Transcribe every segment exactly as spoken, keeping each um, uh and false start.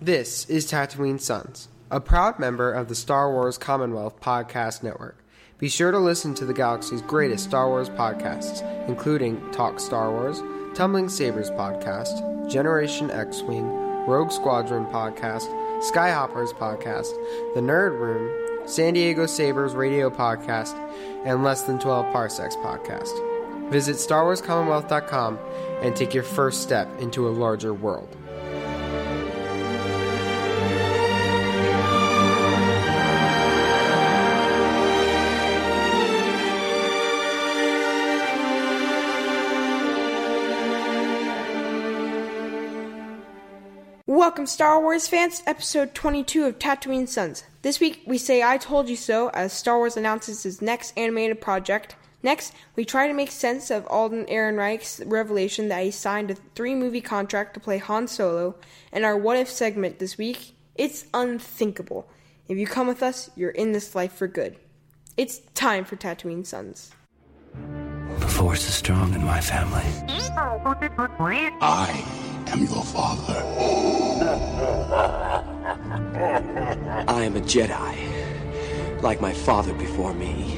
This is Tatooine Sons, a proud member of the Star Wars Commonwealth Podcast Network. Be sure to listen to the galaxy's greatest Star Wars podcasts, including Talk Star Wars, Tumbling Sabers Podcast, Generation X-Wing, Rogue Squadron Podcast, Skyhoppers Podcast, The Nerd Room, San Diego Sabers Radio Podcast, and Less Than twelve Parsecs Podcast. Visit Star Wars Commonwealth dot com and take your first step into a larger world. Welcome, Star Wars fans, to episode twenty-two of Tatooine Sons. This week, we say I told you so as Star Wars announces its next animated project. Next, we try to make sense of Alden Ehrenreich's revelation that he signed a three-movie contract to play Han Solo. And our What If segment this week, it's unthinkable. If you come with us, you're in this life for good. It's time for Tatooine Sons. The Force is strong in my family. I am your father. I am a Jedi, like my father before me.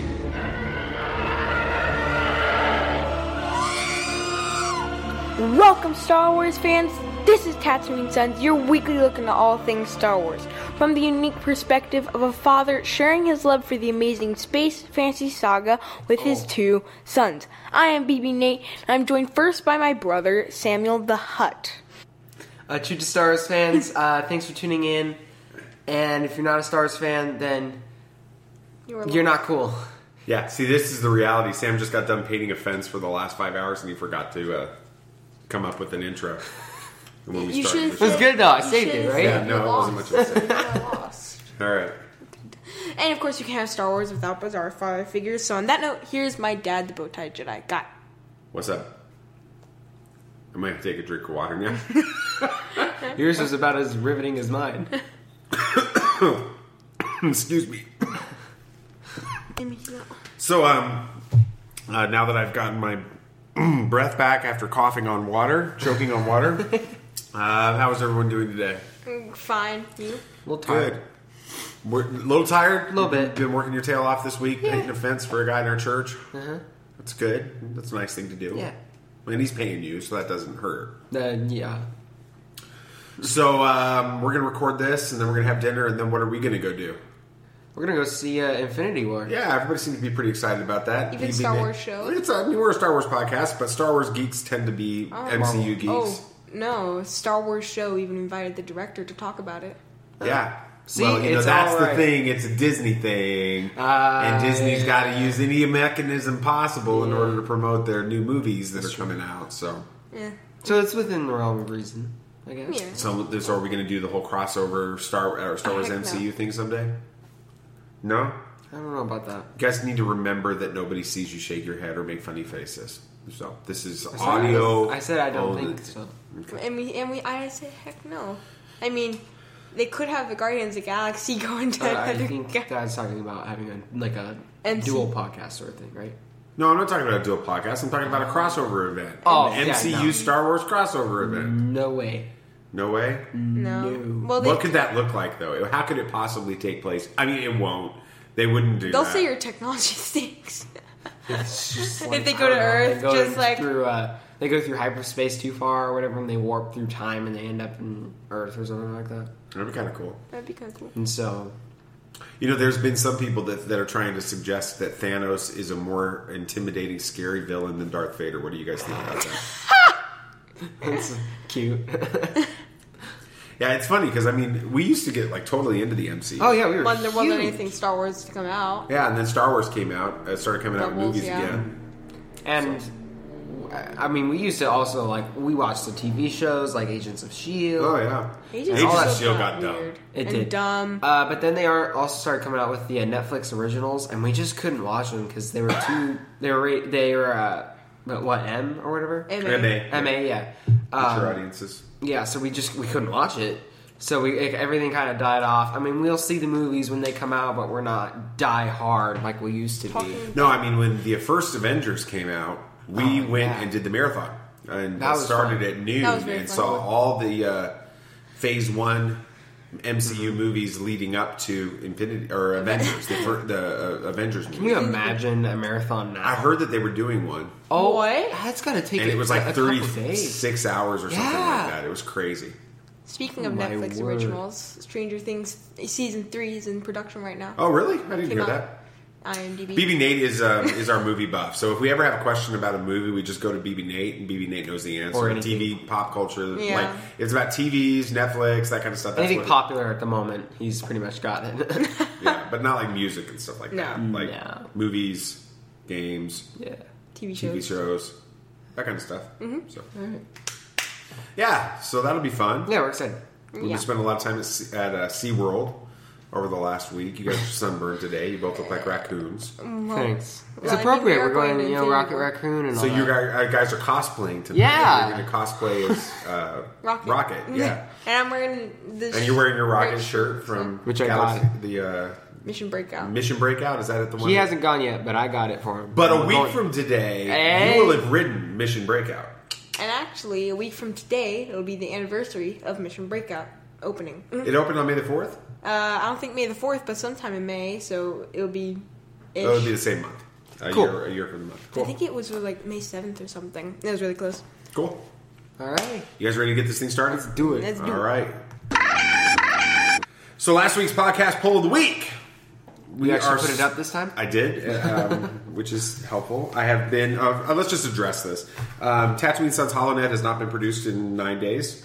Welcome, Star Wars fans. This is Tatooine Sons, your weekly look into all things Star Wars, from the unique perspective of a father sharing his love for the amazing space fantasy saga with his two sons. I am B B Nate, and I'm joined first by my brother, Samuel the Hutt. Uh, true to Star Wars fans, uh, thanks for tuning in. And if you're not a Star Wars fan, then You're, you're not cool. Yeah, see, this is the reality. Sam just got done painting a fence for the last five hours, and he forgot to uh, come up with an intro. When we You started should- the It was show. good though, I You saved should- it, right? Yeah, no, it wasn't much of a save. I lost. All right. And of course, you can't have Star Wars without bizarre father figures. So on that note, here's my dad, the Bowtie Jedi. Got it. What's up? I might have to take a drink of water now. Yours was about as riveting as mine. Excuse me. So, um, uh, now that I've gotten my breath back after coughing on water, choking on water, uh, how is everyone doing today? Fine. You? A little tired. Good. We're a little tired? A little bit. Been working your tail off this week, Yeah. painting a fence for a guy in our church. Uh-huh. That's good. That's a nice thing to do. Yeah. And he's paying you, so that doesn't hurt. Uh, yeah. So, um, we're going to record this, and then we're going to have dinner, and then what are we going to go do? We're gonna go see uh, Infinity War. Yeah, everybody seems to be pretty excited about that. Even He Star being- Wars shows? It's a, I mean, we're a Star Wars podcast, but Star Wars geeks tend to be Oh. M C U geeks. Oh, no. Star Wars show even invited the director to talk about it. Yeah. See, well, you know, it's that's all the right. thing. It's a Disney thing. Uh, and Disney's got to yeah. use any mechanism possible in Yeah. order to promote their new movies that are coming out. So, Yeah. So it's within the realm of reason, I guess. Yeah. so this, are we going to do the whole crossover Star, or Star Wars Heck M C U no. thing someday? No? I don't know about that. You guys need to remember that nobody sees you shake your head or make funny faces. So, this is I said audio. I said I don't only. think so. And we, and we, I say, heck no. I mean, they could have the Guardians of the Galaxy going to Uh, I another think ga- Dad's talking about having a like a M C dual podcast sort of thing, right? No, I'm not talking about a dual podcast. I'm talking about a crossover event. Oh, An yeah, M C U no. Star Wars crossover event. No way. No way? No. No. Well, they, What could that look like, though? How could it possibly take place? I mean, it won't. They wouldn't do they'll that. say your technology stinks. It's just If like, they go I to don't know, Earth, they go just like- through, uh, they go through hyperspace too far or whatever, and they warp through time, and they end up in Earth or something like that. That'd be kind of cool. That'd be kind of cool. And so, You know, there's been some people that, that are trying to suggest that Thanos is a more intimidating, scary villain than Darth Vader. What do you guys think about that? it's cute. Yeah, it's funny because, I mean, we used to get, like, totally into the M C U. Oh yeah, we were. When there wasn't huge. anything Star Wars to come out. Yeah, and then Star Wars came out. It started coming out in Rebels, movies yeah. again. And I mean, we used to also like we watched the T V shows like Agents of Shield. Oh, yeah. Agents Agents of of S.H.I.E.L.D. S.H.I.E.L.D. got got dumb. weird. It and did. dumb. Uh, but then they are also started coming out with the uh, Netflix originals, and we just couldn't watch them because they were too. They were ra- they were uh, what M or whatever. M A. M A. M A, yeah. Mature Um, audiences. yeah, so we just we couldn't watch it. So we like, everything kind of died off. I mean, we'll see the movies when they come out, but we're not die hard like we used to be. Talking- No, I mean, when the first Avengers came out, we Oh, went yeah. and did the marathon. And That was started fun. at noon That was very and fun. saw all the uh, phase one M C U movies leading up to Infinity or Avengers, the, fir- the uh, Avengers movie. Can you imagine a marathon now? I heard that they were doing one, Oh, What? that's gotta take and it was like a couple days. thirty-six hours or something Yeah. like that. It was crazy. Speaking of Oh, my Netflix word. originals, Stranger Things season three is in production right now. Oh, really? I didn't Came hear out. that. IMDb. B B Nate is um, is our movie buff. So if we ever have a question about a movie, we just go to B B Nate, and B B Nate knows the answer. Or T V, anything. pop culture, Yeah. like it's about T Vs, Netflix, that kind of stuff. That's Anything what- popular at the moment, he's pretty much got it. yeah, but not like music and stuff like No. that. Like No. movies, games, yeah. T V T V shows. shows, that kind of stuff. Mm-hmm. So, yeah, so that'll be fun. Yeah, we're excited. We Yeah. spent a lot of time at, Sea- at uh, SeaWorld over the last week. You guys are sunburned today. You both look like raccoons. Thanks. It's well, I mean, appropriate. we are we're going, going to you know, Infinity Rocket War. Raccoon and So all you that. guys, uh, guys are cosplaying tonight. Yeah. You're going to cosplay as uh, Rocket. Rocket. Yeah. And I'm wearing this. And you're wearing your Rocket red shirt from Which I Galaxy, got. the uh, Mission Breakout. Mission Breakout. Is that at the one? He hasn't gone yet, but I got it for him. But a We're week going- from today, Hey. you will have ridden Mission Breakout. And actually, a week from today, it'll be the anniversary of Mission Breakout opening. It opened on May the fourth. Uh, I don't think May the fourth, but sometime in May, so it'll be. It would be the same month. A Cool. year, a year from the month. I Cool. think it was like May seventh or something. It was really close. Cool. All right. You guys ready to get this thing started? Let's do it. Let's do All it. right. So last week's podcast poll of the week. We actually put it up this time? I did, um, which is helpful. I have been. Uh, uh, let's just address this. Um, Tatooine Sons HoloNet has not been produced in nine days,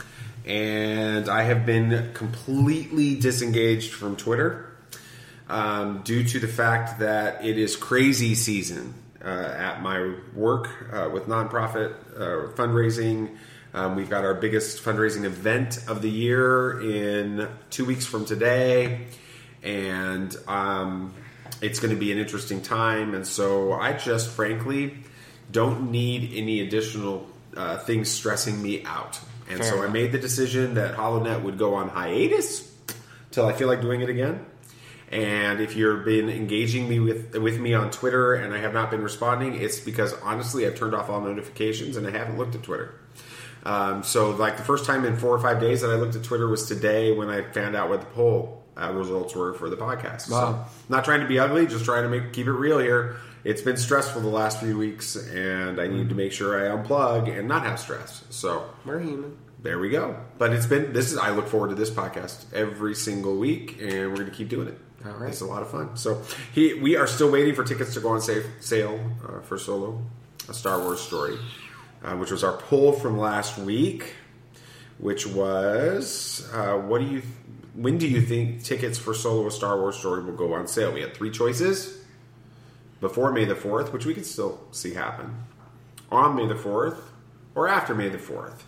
and I have been completely disengaged from Twitter um, due to the fact that it is crazy season uh, at my work uh, with nonprofit uh, fundraising. Um, we've got our biggest fundraising event of the year in two weeks from today. And um, it's going to be an interesting time. And so I just, frankly, don't need any additional uh, things stressing me out. And Fair so I enough. made the decision that HoloNet would go on hiatus till I feel like doing it again. And if you've been engaging me with with me on Twitter and I have not been responding, it's because honestly I've turned off all notifications and I haven't looked at Twitter. Um, so like the first time in four or five days that I looked at Twitter was today when I found out what the poll uh, results were for the podcast. Wow. So not trying to be ugly, just trying to make keep it real here. It's been stressful the last few weeks, and I need to make sure I unplug and not have stress. So We're human. there we go. But it's been this is I look forward to this podcast every single week, and we're going to keep doing it. All right. It's a lot of fun. So he, we are still waiting for tickets to go on safe, sale uh, for Solo, a Star Wars story, uh, which was our poll from last week, which was uh, what do you when do you think tickets for Solo, a Star Wars story will go on sale? We had three choices. Before May the fourth, which we could still see happen, on May the fourth, or after May the fourth.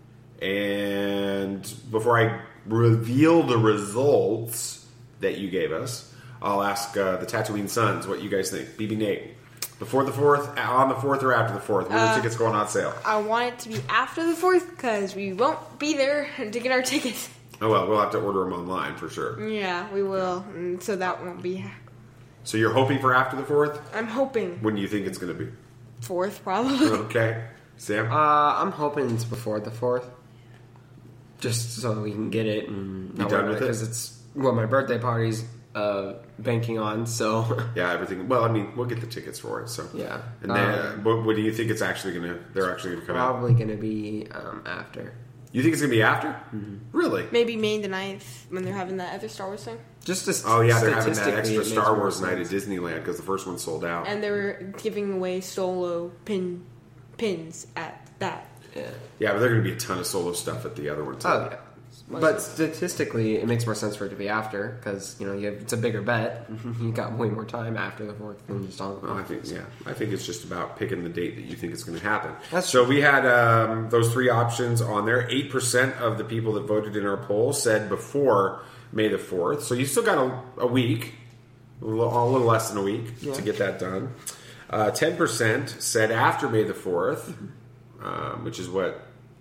And before I reveal the results that you gave us, I'll ask uh, the Tatooine Sons what you guys think. B B Nate, before the fourth, on the fourth, or after the fourth? When are Uh, tickets going on sale? I want it to be after the fourth because we won't be there to get our tickets. Oh, well, we'll have to order them online for sure. Yeah, we will. And so that won't be. So you're hoping for after the fourth? I'm hoping When do you think it's going to be? fourth, probably. Okay. Sam? Uh, I'm hoping it's before the fourth, just so we can get it and You done with it? because it's what my birthday party's uh, banking on. So Yeah, everything. Well, I mean, we'll get the tickets for it. So Yeah. And then, Um, what, what do you think it's actually going to? They're actually going to come out. probably gonna be um, after. You think it's going to be after? Mm-hmm. Really? Maybe May the ninth when they're having that other Star Wars thing. Just to Oh yeah, they're having that statistically, extra it makes Star more Wars night at sense. Disneyland because the first one sold out. And they were giving away Solo pin pins at that. Yeah. Yeah, but there's going to be a ton of Solo stuff at the other one too. Oh yeah. But statistically, it makes more sense for it to be after because you know you have, it's a bigger bet. You got way more time after the fourth than just on. Well, I think yeah, I think it's just about picking the date that you think it's going to happen. That's so we had um, those three options on there. Eight percent of the people that voted in our poll said before May the fourth. So you still got a, a week, a little, a little less than a week Yeah. to get that done. Uh, Ten percent said after May the fourth, um, which is what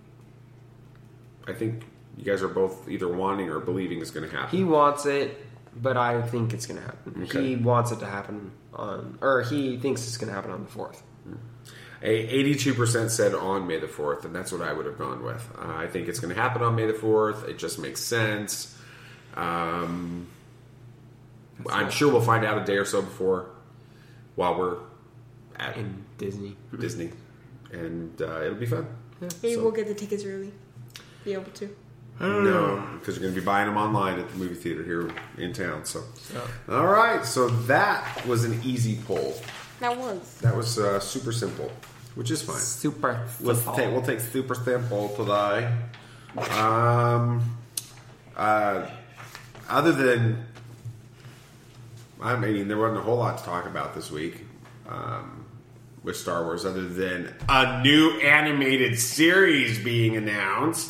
I think you guys are both either wanting or believing is going to happen. He wants it, but I think it's going to happen. Okay. He wants it to happen on, or he thinks it's going to happen on the fourth. eighty-two percent said on May the fourth, and that's what I would have gone with. Uh, I think it's going to happen on May the fourth. It just makes sense. Um, I'm sure we'll find out a day or so before while we're at In Disney. Disney. And uh, it'll be fun. Maybe So- we'll get the tickets early. Be able to. No, because you're going to be buying them online at the movie theater here in town. So, all right. So that was an easy poll. That was. That was uh, super simple, which is fine. Super. Let's simple. take, we'll take super simple today. Um, uh, other than, I mean, there wasn't a whole lot to talk about this week um, with Star Wars, other than a new animated series being announced.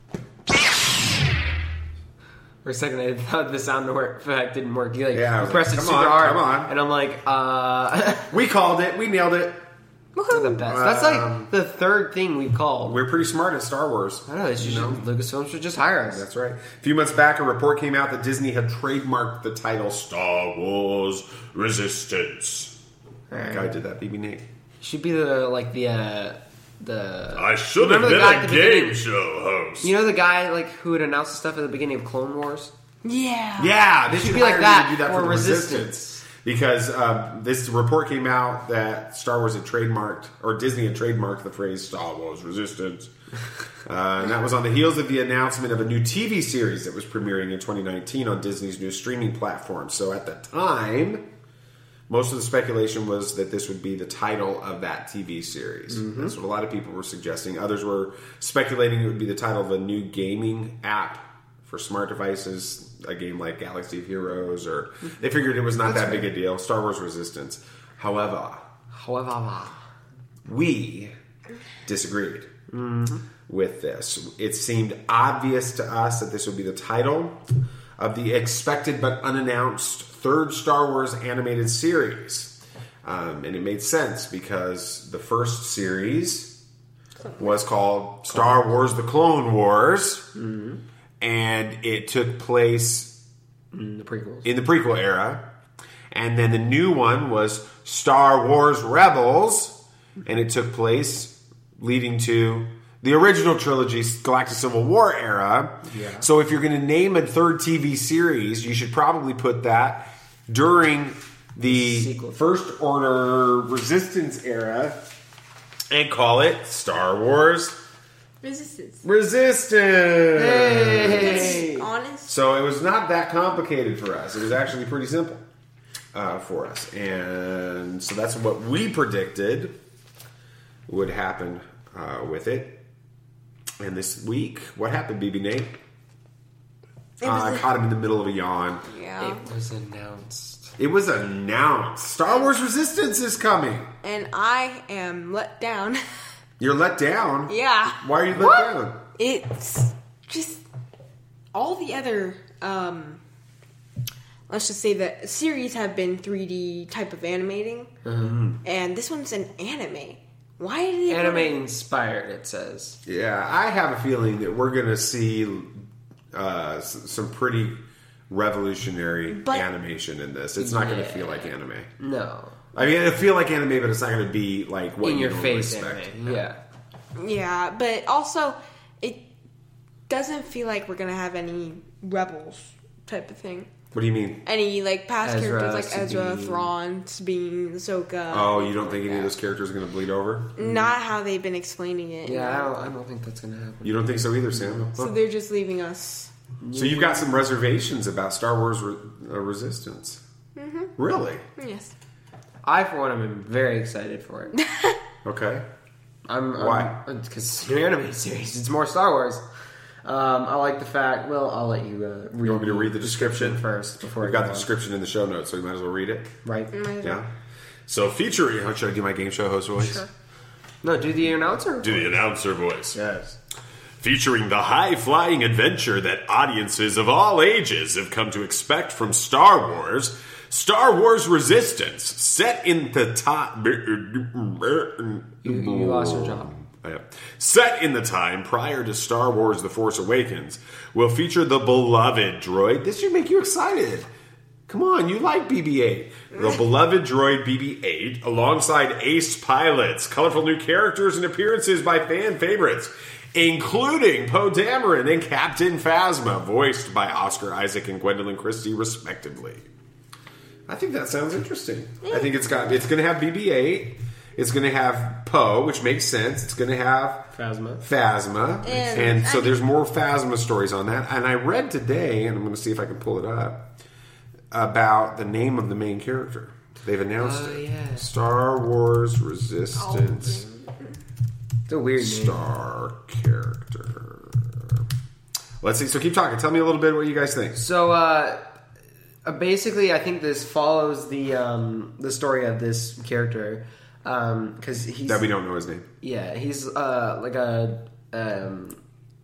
For a second, I thought the sound effect didn't work. You like Yeah, I was you pressed like, it come super on, hard, come on. and I'm like, uh, We called it. We nailed it. we're the best. That's Um, like the third thing we've called. We're pretty smart at Star Wars. I know. It's just Lucasfilm should just hire us. That's right. A few months back, a report came out that Disney had trademarked the title Star Wars Resistance. Alright. Guy did that, B B Nate. Should be the like the uh, the. I should have Remember the been guy a at the game beginning? show host. You know the guy like who would announce the stuff at the beginning of Clone Wars? Yeah. Yeah, they should should be like hire that you to do that for for the Resistance. Resistance. Because um, this report came out that Star Wars had trademarked, or Disney had trademarked the phrase Star Wars Resistance. Uh, and that was on the heels of the announcement of a new T V series that was premiering in twenty nineteen on Disney's new streaming platform. So at the time, most of the speculation was that this would be the title of that T V series. Mm-hmm. That's what a lot of people were suggesting. Others were speculating it would be the title of a new gaming app for smart devices, a game like Galaxy of Heroes, or they figured it was not that big a deal. Star Wars Resistance. However, However, we disagreed with this. It seemed obvious to us that this would be the title of the expected but unannounced third Star Wars animated series. Um, and it made sense because the first series was called Star Wars The Clone Wars. Mm-hmm. And it took place the prequels. in the prequel era. And then the new one was Star Wars Rebels, and it took place leading to the original trilogy, Galactic Civil War era. Yeah. So if you're going to name a third T V series, you should probably put that during the Sequel. First Order Resistance era and call it Star Wars Resistance. Resistance. Hey. Honest. So it was not that complicated for us. It was actually pretty simple uh, for us. And so that's what we predicted would happen uh, with it. And this week, what happened, B B Nate? It Uh, was I a- caught him in the middle of a yawn. Yeah. It was announced. It was announced. Star Wars Resistance is coming. And I am let down. You're let down? Yeah. Why are you let What? down? It's just all the other um let's just say that series have been three D type of animating. And this one's an anime. Why did they Anime put it- inspired, it says. Yeah, I have a feeling that we're going to see uh, s- some pretty revolutionary But- animation in this. It's not going to Yeah. feel like anime. No. I mean, it'll feel like anime, but it's not going to be like what In you your normally face expect. anime. Yeah. Yeah, but also it doesn't feel like we're gonna have any rebels type of thing. What do you mean? Any like past Ezra, characters like Ezra, Sabine. Thrawn, Sabine, Ahsoka. Oh, you don't think any of those characters are going to bleed over? Not how they've been explaining it. Yeah, I don't, I don't think that's going to happen. You don't think so either, Sam? So Huh. they're just leaving us. So you've got some reservations about Star Wars Re- uh, Resistance. Mm-hmm. Really? Yes. I, for one, am very excited for it. Okay. I'm, Why? Because it's a new anime series. It's more Star Wars. Um, I like the fact. Well, I'll let you. Uh, read You want me to read the description first before We've I got go the on. description in the show notes, so you might as well read it. Right? Yeah. So featuring, should I do my game show host voice? No, do the announcer. Do the announcer voice. Yes. Featuring the high-flying adventure that audiences of all ages have come to expect from Star Wars, Star Wars Resistance, set in the time... You, you lost your job. Yeah. Set in the time prior to Star Wars The Force Awakens, will feature the beloved droid. This should make you excited. Come on, you like B B eight. The beloved droid B B eight, alongside ace pilots, colorful new characters, and appearances by fan favorites. including Poe Dameron and Captain Phasma, voiced by Oscar Isaac and Gwendolyn Christie, respectively. I think that sounds interesting. I think it's got it's going to have B B eight. It's going to have Poe, which makes sense. It's going to have Phasma. Phasma. And, and so I there's more Phasma stories on that. And I read today, and I'm going to see if I can pull it up, about the name of the main character. They've announced Oh, it. yeah. Star Wars Resistance. It's a weird name. Star character. Let's see. So keep talking. Tell me a little bit what you guys think. So, uh, uh, basically, I think this follows the um, the story of this character because he's That we don't know his name. yeah he's uh, like a um,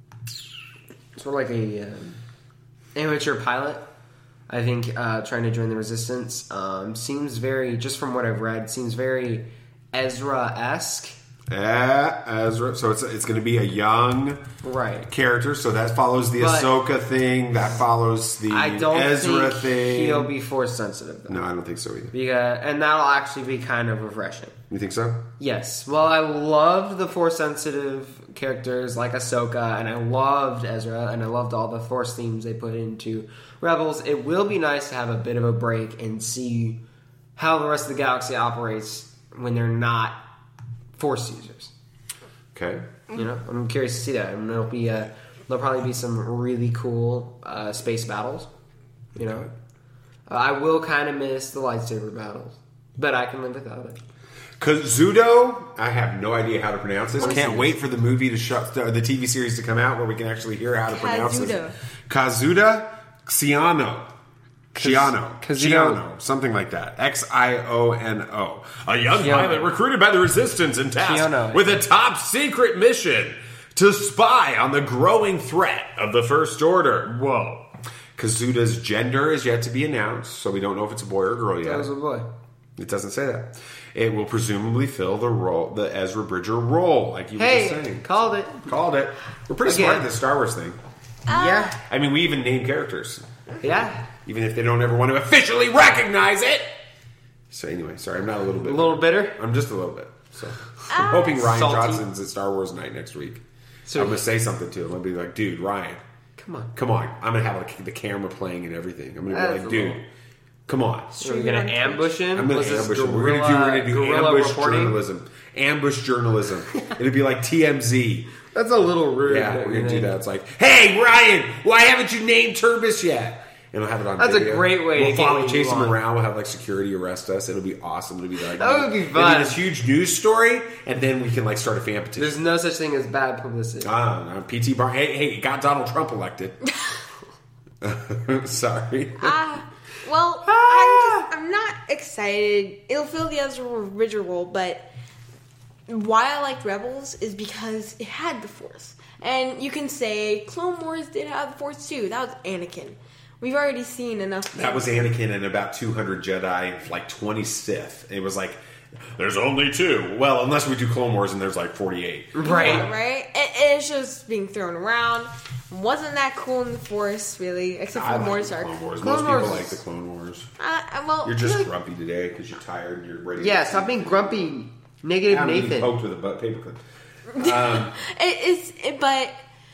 sort of like a um, amateur pilot. I think uh, trying to join the Resistance um, seems very, just from what I've read, seems very Ezra-esque. Uh, Ezra. So it's it's going to be a young Right. character. So that follows the But Ahsoka thing. That follows the I don't Ezra think thing. he'll be force sensitive though. No, I don't think so either. Because, and that'll actually be kind of refreshing. You think so? Yes. Well, I loved the force sensitive characters like Ahsoka, and I loved Ezra, and I loved all the force themes they put into Rebels. It will be nice to have a bit of a break and see how the rest of the galaxy operates when they're not force users. Okay. You know, I'm curious to see that. And there'll be a, there'll probably be some really cool uh, space battles. You know, uh, I will kind of miss the lightsaber battles, but I can live without it. Kazudo, I have no idea how to pronounce this. Can't wait for the movie to shut, or the T V series to come out where we can actually hear how to pronounce Kazuda. this. Kazuda Xiano. Xiano. Kazudo. Xiano. Something like that. X I O N O. A young Xiano. pilot recruited by the Resistance and tasked Xiano. with a top secret mission to spy on the growing threat of the First Order. Whoa. Kazuda's gender is yet to be announced, so we don't know if it's a boy or a girl yet. That was a boy. It doesn't say that. It will presumably fill the role, the Ezra Bridger role, like you Hey, were just saying. called it. Called it. We're pretty Again. smart at this Star Wars thing. Yeah. I mean, we even name characters, Yeah. even if they don't ever want to officially recognize it. So anyway, sorry, I'm not a little bit. A little bitter. I'm just a little bit. So I'm hoping Ryan Salty. Johnson's at Star Wars night next week. So I'm gonna say something to him. I'll be like, dude, Ryan, Come on. come on. I'm gonna have like, the camera playing and everything. I'm gonna be That's like, a dude, little- come on. So we're gonna ambush him. I'm going Was to this ambush him. We're guerrilla- going to do, we're gonna do guerrilla ambush reporting? journalism. Ambush journalism. It'll be like T M Z. That's a little rude. Yeah, we're going to do that. It's like, hey, Ryan, why haven't you named Turbis yet? And we'll have it on That's a video. great way we'll to follow, get what chase you him want. around. We'll have like security arrest us. It'll be awesome. It'll be like That would be It'll fun. be this huge news story, and then we can like start a fan petition. There's no such thing as bad publicity. Ah, no, P T Bar. Hey, hey, it got Donald Trump elected. Sorry. Ah, well, I'm, just, I'm not excited. It'll fill the Ezra Bridger role, but why I liked Rebels is because it had the Force. And you can say Clone Wars did have the Force too. That was Anakin. We've already seen enough. That was Anakin and about two hundred Jedi, like twenty Sith. It was like, there's only two. Well, unless we do Clone Wars and there's like forty-eight. Right. Yeah, right? And, and it's just being thrown around. Wasn't that cool in the Force, really? Except for I the like Mortis the arc. Clone Wars. Clone Most people Wars- like the Clone Wars. Uh, uh, well, You're just like, grumpy today because you're tired and you're ready. Yeah, to stop being grumpy, negative I'm being Nathan. poked with a butt paperclip. it, it's it, but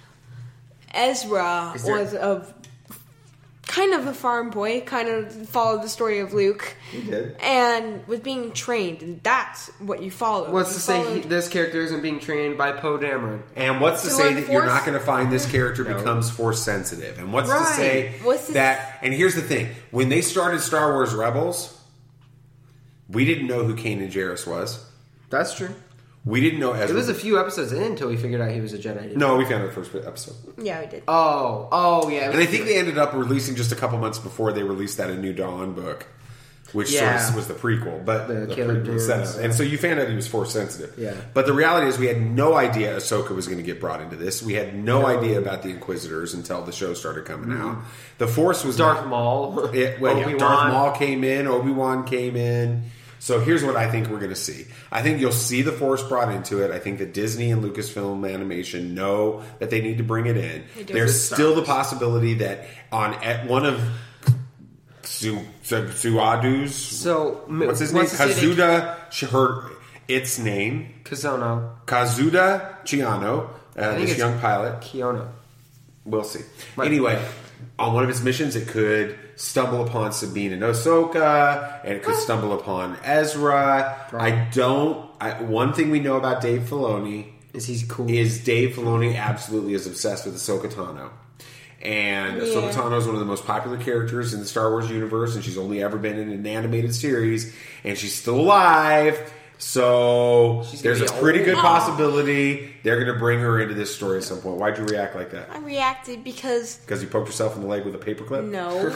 Ezra Is there- was a kind of a farm boy, kind of followed the story of Luke, He did. and was being trained, and that's what you follow. What's You to say he, followed- this character isn't being trained by Poe Dameron? And what's to To say learn that you're Force? not going to find this character No. becomes Force sensitive? And what's to Right. say What's to that? And here's the thing: when they started Star Wars Rebels, we didn't know who Kanan Jarrus was. That's true. We didn't know Ezra. It was a few episodes in until we figured out he was a Jedi. didn't no, we found it first episode. yeah, we did. Oh, oh yeah. And I think they ended up releasing just a couple months before they released that A New Dawn book, which Yeah. sort of was the prequel, but The the Caleb prequel Jones, setup. yeah. And so you found out he was Force sensitive. Yeah. But the reality is, we had no idea Ahsoka was going to get brought into this. We had no, idea about the Inquisitors until the show started coming out. The Force was Darth not- Maul. It, well, yeah, Obi-Wan. Darth Maul came in, Obi-Wan came in. So here's what I think we're going to see. I think you'll see the Force brought into it. I think that Disney and Lucasfilm Animation know that they need to bring it in. do. There's It's still the Star Wars. possibility that on at one of Su, Su, Suadu's, So what's his what's name? to say they- Kazuda, her, its name, Kazono. Kazuda Chiano Uh, think this it's young pilot. Kiona. We'll see. Right. Anyway, on one of its missions, it could stumble upon Sabine and Ahsoka, and it could stumble upon Ezra. Right. I don't. I, one thing we know about Dave Filoni Is he cool? is Dave Filoni absolutely is obsessed with Ahsoka Tano. And Yeah. Ahsoka Tano is one of the most popular characters in the Star Wars universe, and she's only ever been in an animated series, and she's still alive. So She's gonna there's a be pretty old. good possibility they're going to bring her into this story at some point. Why'd you react like that? I reacted because Because you poked yourself in the leg with a paperclip? no.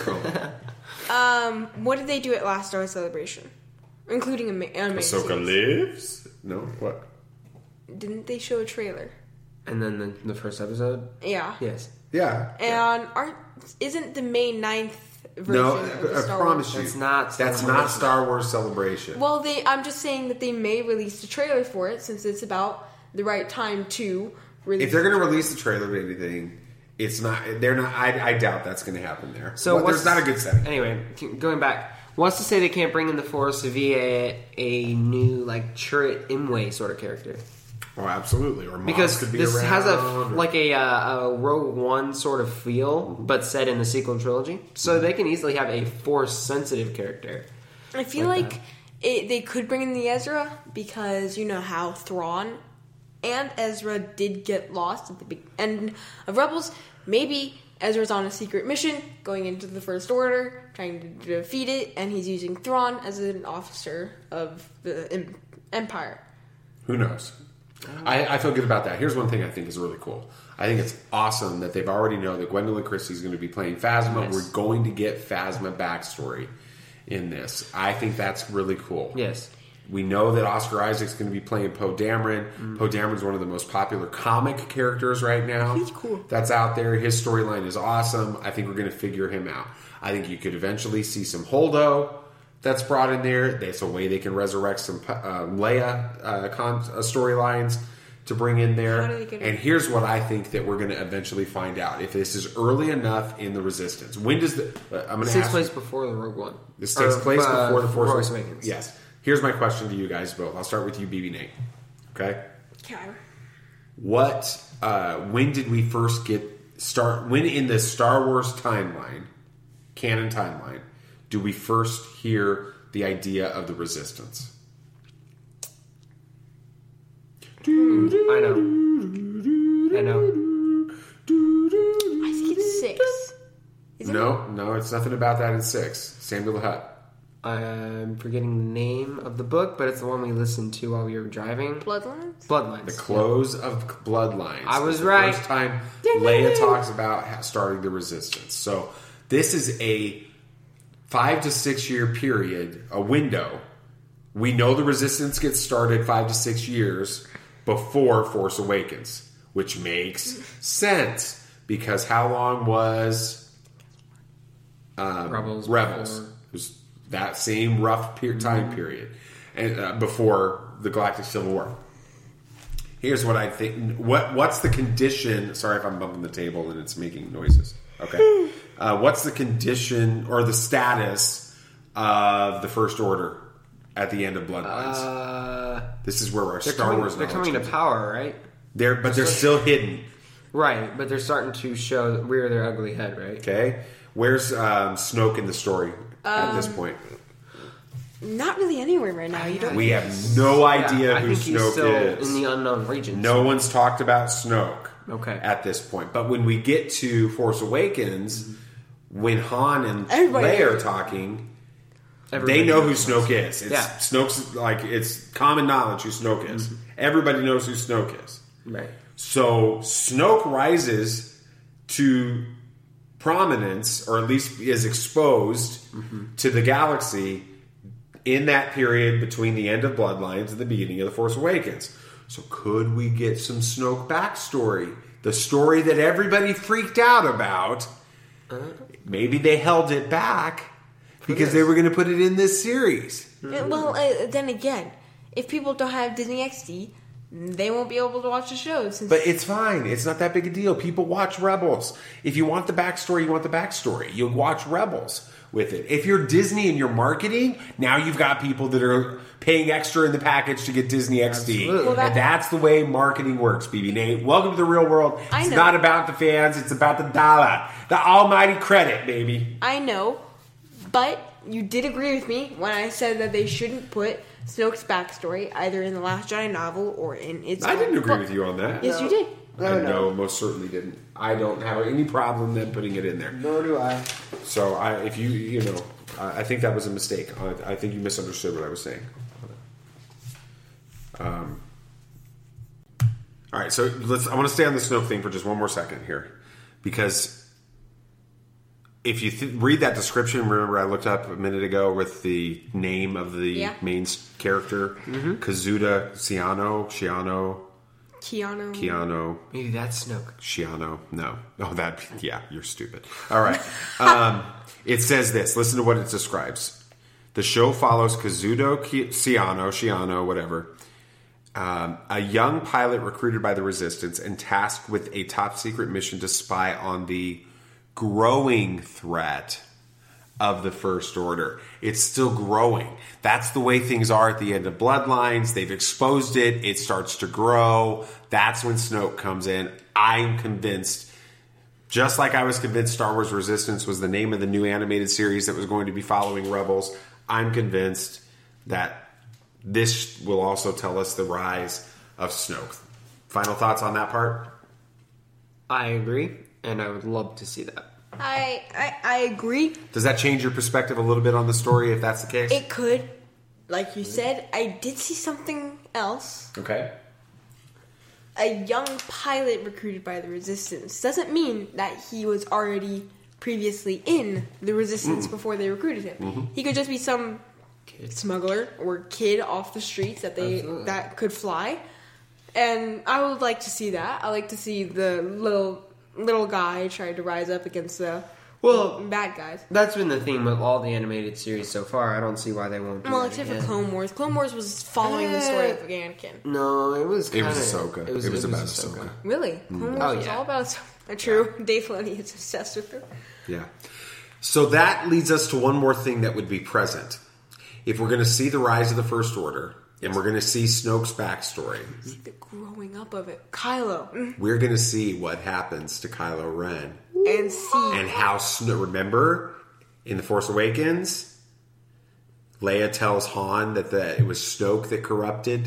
um, what did they do at last Star Wars Celebration, including a ma- animated Ahsoka series? lives? No? What? Didn't they show a trailer? And then the, the first episode? Yeah. Yes. Yeah. And aren't isn't the May ninth version No, of the I, I Star promise Wars? you. That's not That's Star not Wars. Star Wars Celebration. Well, they. I'm just saying that they may release a trailer for it since it's about the right time to release. If they're going to release the trailer to anything, it's not. They're not. I, I doubt that's going to happen there. So Well, what's- there's not a good setting. Anyway, going back, what's to say they can't bring in the Force via a new like Chirrut Imwe sort of character? Oh, absolutely. Or Maz Because could be this around, has a or- like a, uh, a Rogue One sort of feel, but set in the sequel trilogy, so they can easily have a Force sensitive character. I feel like like, it, they could bring in the Ezra because you know how Thrawn and Ezra did get lost at the be- end of Rebels. Maybe Ezra's on a secret mission going into the First Order, trying to defeat it, and he's using Thrawn as an officer of the em- Empire. Who knows? I, I feel good about that. Here's one thing I think is really cool. I think it's awesome that they've already know that Gwendolyn Christie is going to be playing Phasma. Yes. We're going to get Phasma backstory in this. I think that's really cool. Yes. We know that Oscar Isaac's going to be playing Poe Dameron. Mm. Poe Dameron's one of the most popular comic characters right now. He's cool. That's out there. His storyline is awesome. I think we're going to figure him out. I think you could eventually see some Holdo that's brought in there. That's a way they can resurrect some uh, Leia uh, con- uh, storylines to bring in there. How do they get And it? here's what I think that we're going to eventually find out. If this is early enough in the Resistance. When does the... Uh, I'm going This to takes ask... place before the Rogue One. This takes Or, place uh, before the Force, Force Awakens. Yes. Here's my question to you guys both. I'll start with you, B B Nate. Okay? Okay. What, uh, when did we first get, start, when in the Star Wars timeline, canon timeline, do we first hear the idea of the Resistance? I know. I know. I think it's six. Isn't No, no, it's nothing about that in six. Samuel the Hutt. I'm forgetting the name of the book, but it's the one we listened to while we were driving. it Bloodlines? Bloodlines. The Close of Bloodlines. I was It's the right. First time Ding, ding, Leia ding. talks about ha- starting the Resistance. So this is a five to six year period, a window. We know the Resistance gets started five to six years before Force Awakens, which makes sense because how long was um, Rebels Rebels? before. It was that same rough per- time period, and uh, before the Galactic Civil War. Here's what I think. What what's the condition? Sorry if I'm bumping the table and it's making noises. Okay. Uh, what's the condition or the status of the First Order at the end of Bloodlines? Uh, this is where our they're Star coming, Wars they're knowledge coming to comes in. power, right? They're but they're still hidden. Right, but they're starting to show rear their ugly head, right? Okay. Where's um, Snoke in the story at this point? Not really anywhere right now. You don't. We have no idea Yeah, I who think he's Snoke still is. in the unknown regions. No one's talked about Snoke. Okay. At this point, but when we get to Force Awakens, when Han and Everybody Leia are knows. talking, Everybody they know who knows. Snoke is. It's Yeah. Snoke's like it's common knowledge who Snoke is. Everybody knows who Snoke is. Right. So Snoke rises to prominence, or at least is exposed to the galaxy in that period between the end of Bloodlines and the beginning of The Force Awakens. So could we get some Snoke backstory? The story that everybody freaked out about. Maybe they held it back because they were going to put it in this series. Uh, Well, uh, then again, if people don't have Disney X D, they won't be able to watch the show. Since But it's fine. It's not that big a deal. People watch Rebels. If you want the backstory, you want the backstory. You watch Rebels with it. If you're Disney and you're marketing, now you've got people that are paying extra in the package to get Disney X D. Absolutely. Well, that- and that's the way marketing works, B B Nate. Welcome to the real world. I It's know. not about the fans. It's about the dollar. The almighty credit, baby. I know, but you did agree with me when I said that they shouldn't put Snoke's backstory either in the Last Jedi novel or in its I own didn't agree book. with you on that. Yes, you did. No, I no. no, most certainly didn't. I don't have any problem them putting it in there. Nor do I. So I, if you, you know, I I think that was a mistake. I, I think you misunderstood what I was saying. Um. All right, so let's. I want to stay on the Snoke thing for just one more second here, because if you th- read that description, remember I looked up a minute ago with the name of the Yeah. main s- character, Kazuda Ciano, Ciano, Keanu. Keanu. Maybe that's Snoke. Shiano. No. Oh, that. Yeah, you're stupid. All right. Um, it says this. Listen to what it describes. The show follows Kazudo Ki- Ciano, Shiano, whatever, um, a young pilot recruited by the Resistance and tasked with a top secret mission to spy on the growing threat of the First Order. It's still growing. That's the way things are at the end of Bloodlines. They've exposed it. It starts to grow. That's when Snoke comes in. I'm convinced, just like I was convinced Star Wars Resistance was the name of the new animated series that was going to be following Rebels, I'm convinced that this will also tell us the rise of Snoke. Final thoughts on that part? I agree, and I would love to see that. I, I I agree. Does that change your perspective a little bit on the story if that's the case? It could, like you said. I did see something else. Okay. A young pilot recruited by the Resistance doesn't mean that he was already previously in the Resistance before they recruited him. Mm-hmm. He could just be some smuggler or kid off the streets that they Absolutely. that could fly. And I would like to see that. I like to see the little little guy try to rise up against the Well, bad guys. That's been the theme with all the animated series so far. I don't see why they won't do Well, that except again. for Clone Wars. Clone Wars was following the story of Anakin. No, it was It kind was of... Ahsoka. It was about Ahsoka. Really? Clone Wars Oh, was yeah. all about Ahsoka. True. Dave Filoni is obsessed with her. Yeah. So that leads us to one more thing that would be present. If we're going to see the rise of the First Order, and we're going to see Snoke's backstory, The growing up of it. Kylo. Mm. we're going to see what happens to Kylo Ren. And see. And how Snoke, remember, in The Force Awakens, Leia tells Han that the, it was Snoke that corrupted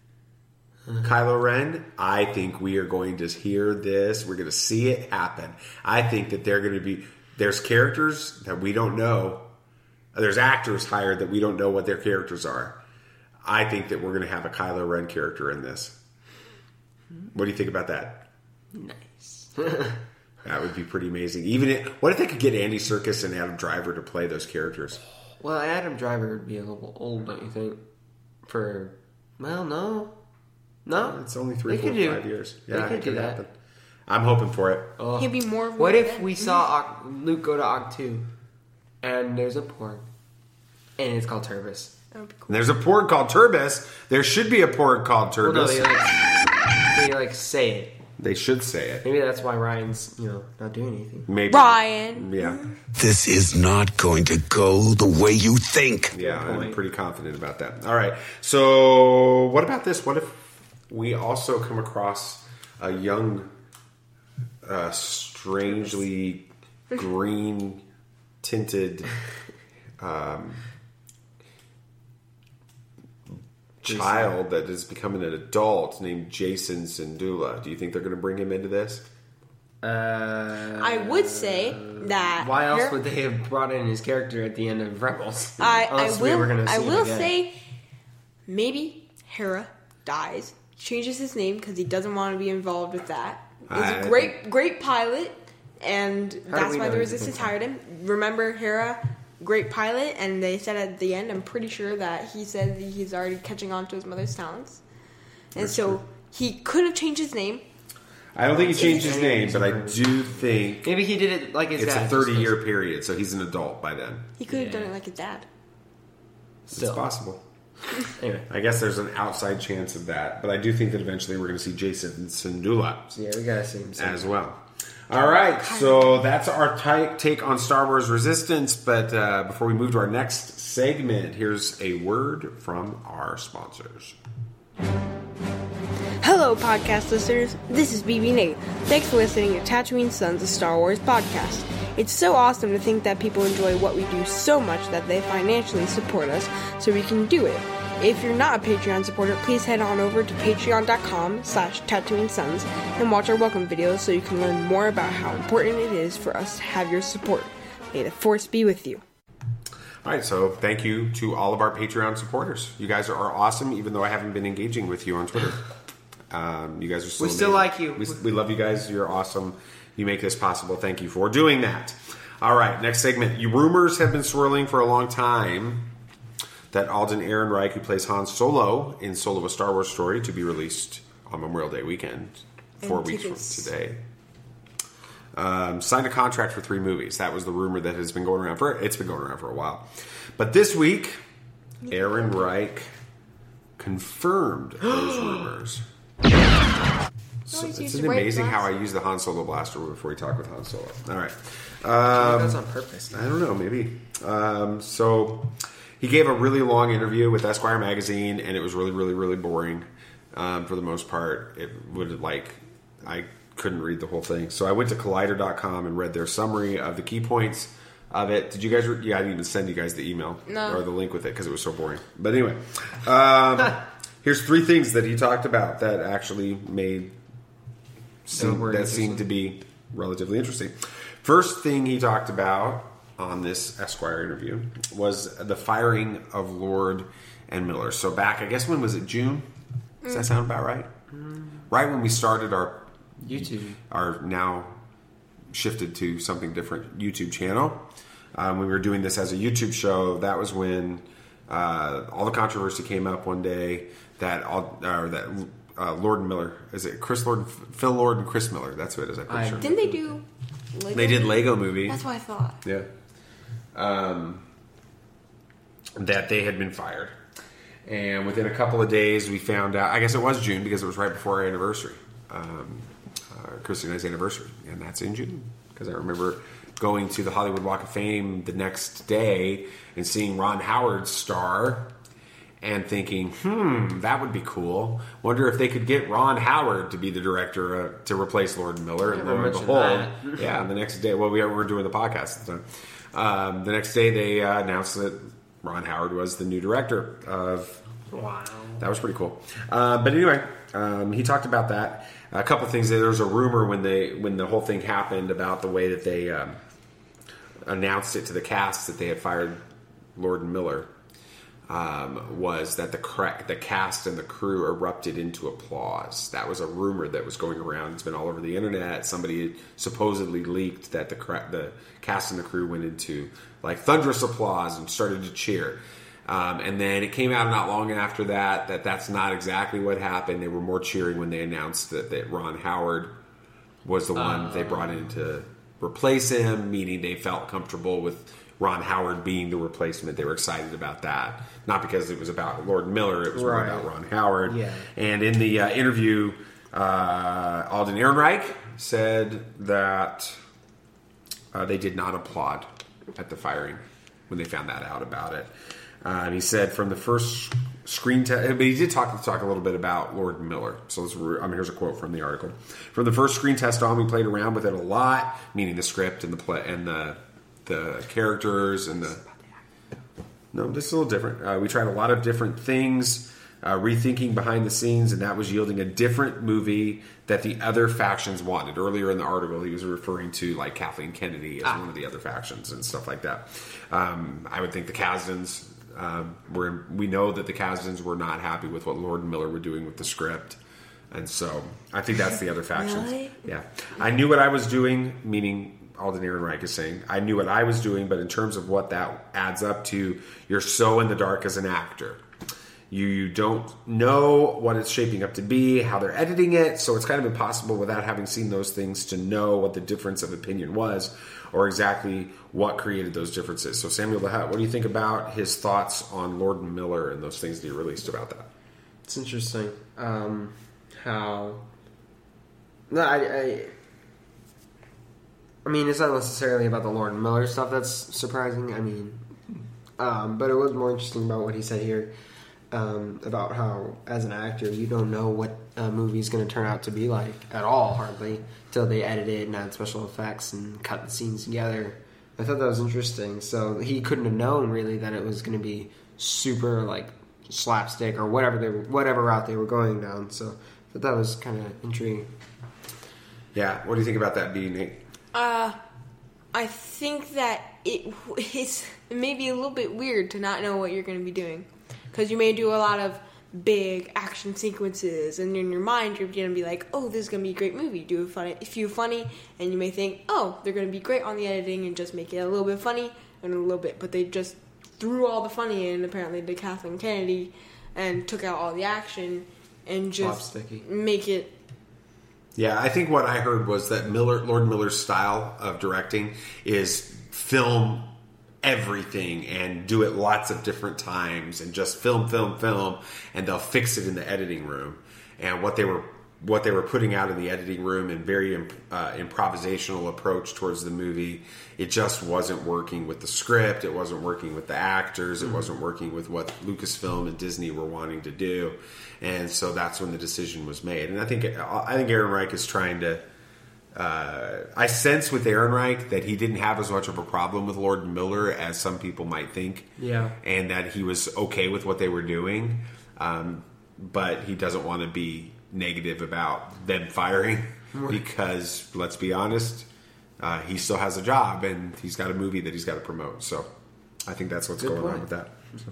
Kylo Ren. I think we are going to hear this. We're going to see it happen. I think that they're going to be... There's characters that we don't know. There's actors hired that we don't know what their characters are. I think that we're going to have a Kylo Ren character in this. What do you think about that? Nice. That would be pretty amazing. Even if, what if they could get Andy Serkis and Adam Driver to play those characters? Well, Adam Driver would be a little old, don't you think? For... Well, no. No. It's only three, They four, could do- five years. they Yeah, could it do could that. happen. I'm hoping for it. Oh. He'd be more of What one if then. we saw Oc- Luke go to Oct two, and there's a porg, and it's called Turbis? That would be cool. And there's a porg called Turbis. There should be a porg called Well, Turbis. no, they like, they like say it. They should say it. Maybe that's why Ryan's, you know, not doing anything. Maybe. Ryan. Yeah. This is not going to go the way you think. Yeah, I'm point. pretty confident about that. All right. So, what about this? What if we also come across a young, uh, strangely green tinted um, child that is becoming an adult named Jason Syndulla? Do you think they're going to bring him into this? Uh, I would say that. Why else Hera- would they have brought in his character at the end of Rebels? I, I Unless we will. were gonna I see him will again. say, maybe Hera dies, changes his name because he doesn't want to be involved with that. He's I- a great, great pilot, and that's we why know the he's a Resistance good hired him. Remember Hera, great pilot, and they said at the end, I'm pretty sure that he said that he's already catching on to his mother's talents, and That's so true. he could have changed his name. I don't think he changed his Is it- name, but I do think Maybe he did it like his it's dad. a thirty-year period, so he's an adult by then. He could have Yeah. done it like his dad. It's Still. possible. Anyway. I guess there's an outside chance of that, but I do think that eventually we're going to see Jason Syndulla So yeah, we gotta see him soon. as well. All right, so that's our t- take on Star Wars Resistance. But uh, before we move to our next segment, here's a word from our sponsors. Hello, podcast listeners. This is B B Nate. Thanks for listening to Tatooine Sons, a Star Wars podcast. It's so awesome to think that people enjoy what we do so much that they financially support us so we can do it. If you're not a Patreon supporter, please head on over to patreon.com slash Tatooine Sons and watch our welcome videos so you can learn more about how important it is for us to have your support. May the Force be with you. All right, so thank you to all of our Patreon supporters. You guys are awesome, even though I haven't been engaging with you on Twitter. Um, you guys are still We still amazing. like you. We, we love you guys. You're awesome. You make this possible. Thank you for doing that. All right, next segment. You rumors have been swirling for a long time that Alden Ehrenreich, who plays Han Solo in Solo: A Star Wars Story, to be released on Memorial Day weekend, four And weeks tickets. from today, um, signed a contract for three movies. That was the rumor that has been going around for it's been going around for a while. But this week, Ehrenreich confirmed those rumors. So Always it's use the right amazing how I blast. use the Han Solo blaster before we talk with Han Solo. All right. Um, that's on purpose. I don't know, maybe. Um, so he gave a really long interview with Esquire magazine, and it was really, really, really boring um, for the most part. It would like I couldn't read the whole thing, so I went to Collider dot com and read their summary of the key points of it. Did you guys? Re- yeah, I didn't even send you guys the email No. or the link with it because it was so boring. But anyway, um, here's three things that he talked about that actually made seem, were that interesting. seemed to be relatively interesting. First thing he talked about on this Esquire interview was the firing of Lord and Miller. So back, I guess, when was it? June? Does that sound about right? Right when we started our YouTube. our now shifted to something different YouTube channel. Um, when we were doing this as a YouTube show, that was when uh, all the controversy came up one day that all, or that uh, Lord and Miller, is it Chris Lord, Phil Lord and Chris Miller? That's what it is. I'm pretty I- sure. Didn't they do Lego? They did Lego Movie. That's what I thought. Yeah. Um, that they had been fired. And within a couple of days, we found out, I guess it was June because it was right before our anniversary, um, uh, Christy and I's anniversary. And that's in June. Because I remember going to the Hollywood Walk of Fame the next day and seeing Ron Howard star and thinking, hmm, that would be cool. Wonder if they could get Ron Howard to be the director uh, to replace Lord Miller. And lo and mentioned behold, that. yeah, and the next day, well, we were doing the podcast at the time. Um, the next day, they uh, announced that Ron Howard was the new director of. Wow. That was pretty cool. Uh, but anyway, um, he talked about that. A couple things. There was a rumor when they when the whole thing happened about the way that they um, announced it to the cast that they had fired Lord and Miller. Um, was that the cra- the cast and the crew erupted into applause. That was a rumor that was going around. It's been all over the internet. Somebody supposedly leaked that the cra- the cast and the crew went into like thunderous applause and started to cheer. Um, and then it came out not long after that that that's not exactly what happened. They were more cheering when they announced that, that Ron Howard was the one they brought in to replace him, meaning they felt comfortable with Ron Howard being the replacement. They were excited about that. Not because it was about Lord Miller, it was more Right. about Ron Howard. Yeah. And in the uh, interview, uh, Alden Ehrenreich said that uh, they did not applaud at the firing when they found that out about it. Uh, and he said from the first screen test, but he did talk talk a little bit about Lord Miller. So let's, I mean, here's a quote from the article. From the first screen test on, we played around with it a lot, meaning the script and the play and the the characters and the. No, this is a little different. Uh, we tried a lot of different things, uh, rethinking behind the scenes, and that was yielding a different movie that the other factions wanted. Earlier in the article, he was referring to like Kathleen Kennedy as Ah. one of the other factions and stuff like that. Um, I would think the Kasdans. Um, were, we know that the Kasdans were not happy with what Lord and Miller were doing with the script. And so I think that's the other factions. Really? Yeah. I knew what I was doing, meaning Alden Ehrenreich is saying, I knew what I was doing, but in terms of what that adds up to, you're so in the dark as an actor. You don't know what it's shaping up to be, how they're editing it, so it's kind of impossible without having seen those things to know what the difference of opinion was or exactly what created those differences. So Samuel the Hutt, what do you think about his thoughts on Lord Miller and those things that he released about that? It's interesting um, how... No, I, I... I mean, it's not necessarily about the Lord Miller stuff that's surprising. I mean, um, but it was more interesting about what he said here. Um, about how, as an actor, you don't know what a movie's going to turn out to be like at all, hardly, till they edit it and add special effects and cut the scenes together. I thought that was interesting. So he couldn't have known, really, that it was going to be super, like, slapstick or whatever they were, whatever route they were going down. So I thought that was kind of intriguing. Yeah, what do you think about that, B, Nate? Uh, I think that it is maybe a little bit weird to not know what you're going to be doing. Because you may do a lot of big action sequences, and in your mind you're going to be like, oh, this is going to be a great movie. Do a funny, a few funny, and you may think, oh, they're going to be great on the editing and just make it a little bit funny and a little bit. But they just threw all the funny in, apparently, to Kathleen Kennedy and took out all the action and just Slapsticky. make it. Yeah, I think what I heard was that Miller, Lord Miller's style of directing is film everything and do it lots of different times and just film, film, film, and they'll fix it in the editing room. And what they were what they were putting out in the editing room and very uh, improvisational approach towards the movie, it just wasn't working with the script. It wasn't working with the actors. It wasn't working with what Lucasfilm and Disney were wanting to do. And so that's when the decision was made. And I think I think Ehrenreich is trying to. Uh, I sense with Ehrenreich that he didn't have as much of a problem with Lord Miller as some people might think. Yeah. And that he was okay with what they were doing. Um, but he doesn't want to be negative about them firing because, let's be honest, uh, he still has a job and he's got a movie that he's got to promote. So I think that's what's Good going point. on with that.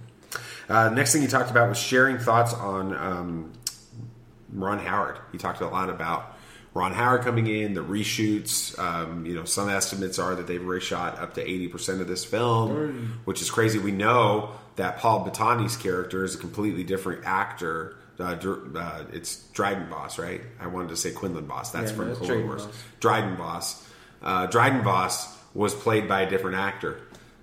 Uh, next thing he talked about was sharing thoughts on um, Ron Howard. He talked a lot about Ron Howard coming in, the reshoots. Um, you know, some estimates are that they've reshot up to eighty percent of this film, mm. which is crazy. We know that Paul Bettany's character is a completely different actor. Uh, uh, it's Dryden Voss, right? I wanted to say Quinlan Voss. That's yeah, from no, Clone Wars. Dryden Voss. Uh, Dryden Voss was played by a different actor.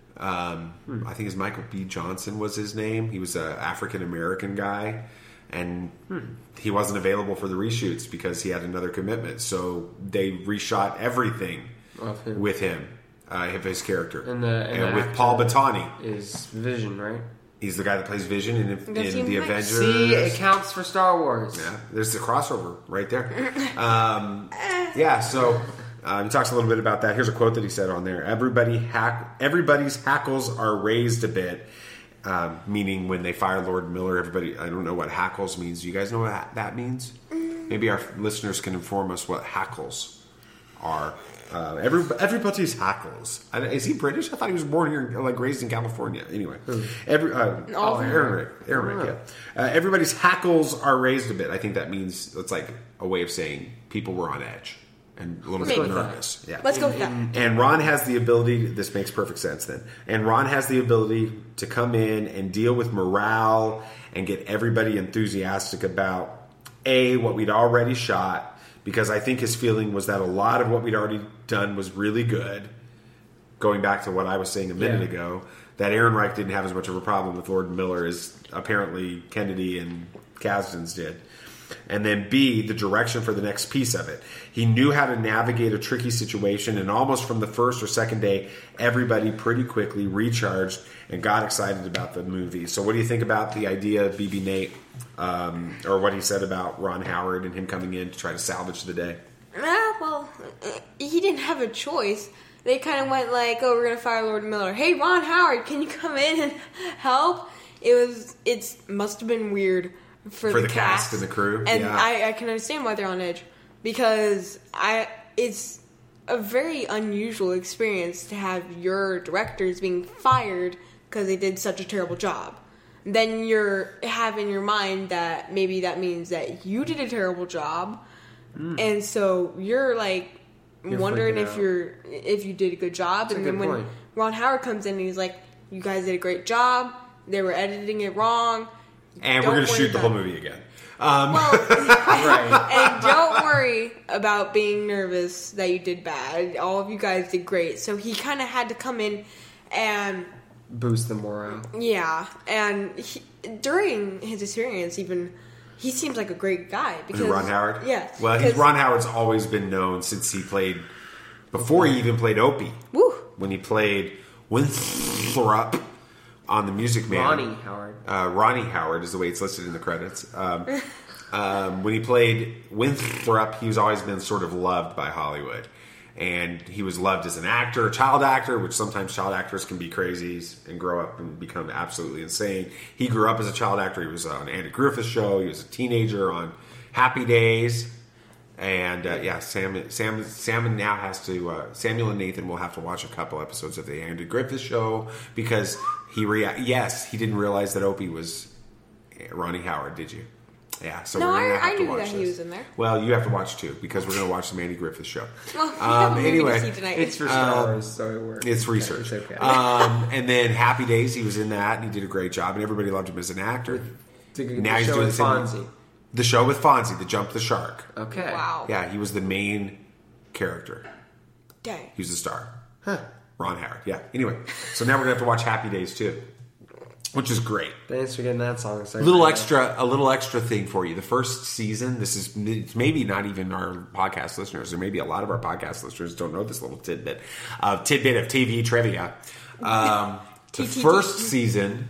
Um, hmm. I think it's Michael B. Johnson was his name. He was an African-American guy. And hmm. he wasn't available for the reshoots because he had another commitment. So they reshot everything him. with him, uh, of his character. And, the, and, and the with Paul Bettany. Is Vision, right? He's the guy that plays Vision in, in the Avengers. See, it counts for Star Wars. Yeah, there's the crossover right there. um, yeah, so uh, he talks a little bit about that. Here's a quote that he said on there. Everybody hack, Everybody's hackles are raised a bit. Um, meaning when they fire Lord Miller, everybody, I don't know what hackles means. Do you guys know what ha- that means? Maybe our listeners can inform us what hackles are. Uh, every, everybody's hackles. I, is he British? I thought he was born here, like raised in California. Anyway, every uh, oh, Aaron, Aaron, yeah. Uh, everybody's hackles are raised a bit. I think that means it's like a way of saying people were on edge and a little bit nervous. Yeah, let's go with that. And Ron has the ability. This makes perfect sense then. And Ron has the ability to come in and deal with morale and get everybody enthusiastic about a what we'd already shot. Because I think his feeling was that a lot of what we'd already done was really good. Going back to what I was saying a minute yeah. ago, that Ehrenreich didn't have as much of a problem with Lord Miller as apparently Kennedy and Kasdan's did. And then B, the direction for the next piece of it. He knew how to navigate a tricky situation, and almost from the first or second day, everybody pretty quickly recharged and got excited about the movie. So what do you think about the idea of B B Nate, um, or what he said about Ron Howard and him coming in to try to salvage the day? Ah, well, he didn't have a choice. They kind of went like, oh, we're going to fire Lord Miller. Hey, Ron Howard, can you come in and help? It was, it must have been weird. For, for the, the cast. cast and the crew, and yeah. I, I can understand why they're on edge because I it's a very unusual experience to have your directors being fired because they did such a terrible job. Then you're have in your mind that maybe that means that you did a terrible job, mm. and so you're like you're wondering if out. you're if you did a good job. That's and then when point. Ron Howard comes in and he's like, "You guys did a great job. They were editing it wrong." And Don't we're going to worry shoot the about whole movie again. Um, Well, Right. and don't worry about being nervous that you did bad. All of you guys did great. So he kind of had to come in and, Boost the morale. yeah, and he, during his experience, even he seems like a great guy because Ron Howard? Yes. Well, he's, 'cause- Ron Howard's always been known since he played, before he even played Opie. Woo. When he played Winthrop on The Music Man. Ronnie Howard. Uh, Ronnie Howard is the way it's listed in the credits. Um, um, when he played Winthrop, he was always been sort of loved by Hollywood. And he was loved as an actor, a child actor, which sometimes child actors can be crazies and grow up and become absolutely insane. He grew up as a child actor. He was on Andy Griffith Show. He was a teenager on Happy Days. And uh, yeah, Sam, Sam, Sam now has to. Uh, Samuel and Nathan will have to watch a couple episodes of the Andy Griffith Show because he rea- Yes, he didn't realize that Opie was Ronnie Howard. Did you? Yeah. So No, we're gonna I- have I to knew watch that he this. was in there. Well, you have to watch too because we're going to watch the Andy Griffith Show. Well, we Um, have a movie anyway, to see tonight. It's for Star Wars, so it works. It's research. It's okay. Um, and then Happy Days, he was in that, and he did a great job, and everybody loved him as an actor. The, the now he's show doing with the same- Fonzie. The show with Fonzie, the Jump the Shark. Okay. Wow. Yeah, he was the main character. Dang. He was the star. Huh. Ron Howard. Yeah. Anyway, so now we're gonna have to watch Happy Days too, which is great. Thanks for getting that song. A little extra, a little extra thing for you. The first season. This is it's maybe not even our podcast listeners, or maybe a lot of our podcast listeners don't know this little tidbit of tidbit of T V trivia. Um, the first season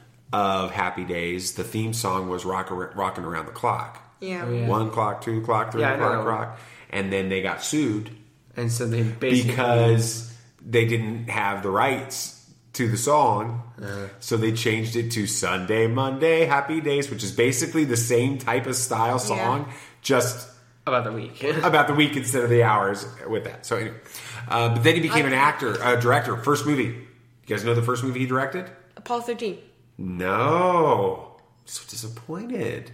of Happy Days, the theme song was Rock, "Rocking Around the Clock." Yeah. Oh, yeah. One clock, two o'clock, three Yeah, I know o'clock, that one. rock, and then they got sued And so they basically because they didn't have the rights to the song, Uh-huh. so they changed it to Sunday, Monday, Happy Days, which is basically the same type of style song, Yeah. just about the week. about the week instead of the hours with that. So anyway, uh, but then he became an actor, a director. First movie. You guys know the first movie he directed? Apollo thirteen. No. So disappointed.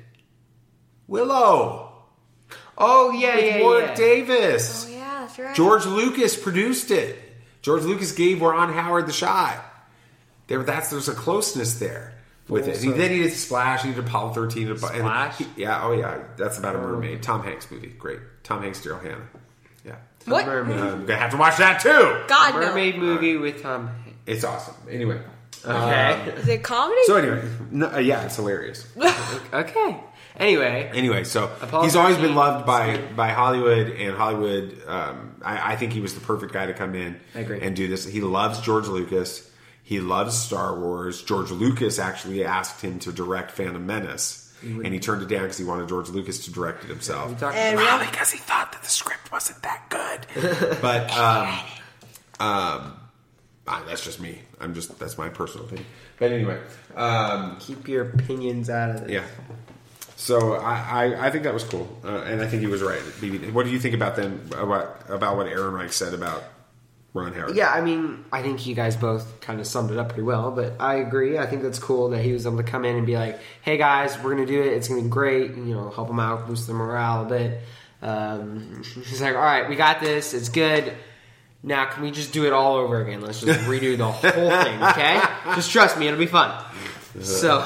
Willow. Oh yeah, With yeah, Warwick yeah. Davis. Oh yeah, that's right. George Lucas produced it. George Lucas gave Ron Howard the shot. There, that's there's a closeness there with it. He, then he did Splash. He did Apollo thirteen. And, Splash? he- yeah. Oh yeah. That's about a mermaid. Tom Hanks movie. Great. Tom Hanks, Daryl Hannah. Yeah. What? Mermaid. I'm gonna have to watch that too. God no. Mermaid movie with Tom Hanks. It's awesome. Anyway. Okay. Is it comedy? So anyway, no, uh, yeah, it's hilarious. okay. Anyway. Anyway, so Apollo he's always been thirteen. loved by by Hollywood, and Hollywood. Um, I, I think he was the perfect guy to come in I agree. and do this. He loves George Lucas. He loves Star Wars. George Lucas actually asked him to direct Phantom Menace, and he turned it down because he wanted George Lucas to direct it himself. We talked And about- we Probably because he thought that the script wasn't that good. But um, um, ah, that's just me. I'm just that's my personal opinion. But anyway, um, keep your opinions out of this. yeah. So I, I, I think that was cool, uh, and I think he was right. What do you think about them about about what Aaron Reich said about Ron Howard? Yeah, I mean, I think you guys both kind of summed it up pretty well, but I agree. I think that's cool that he was able to come in and be like, hey guys, we're going to do it. It's going to be great. You know, help them out, boost their morale a bit. Um, he's like, all right, we got this. It's good. Now, can we just do it all over again? Let's just redo the whole thing, okay? Just trust me, it'll be fun. So,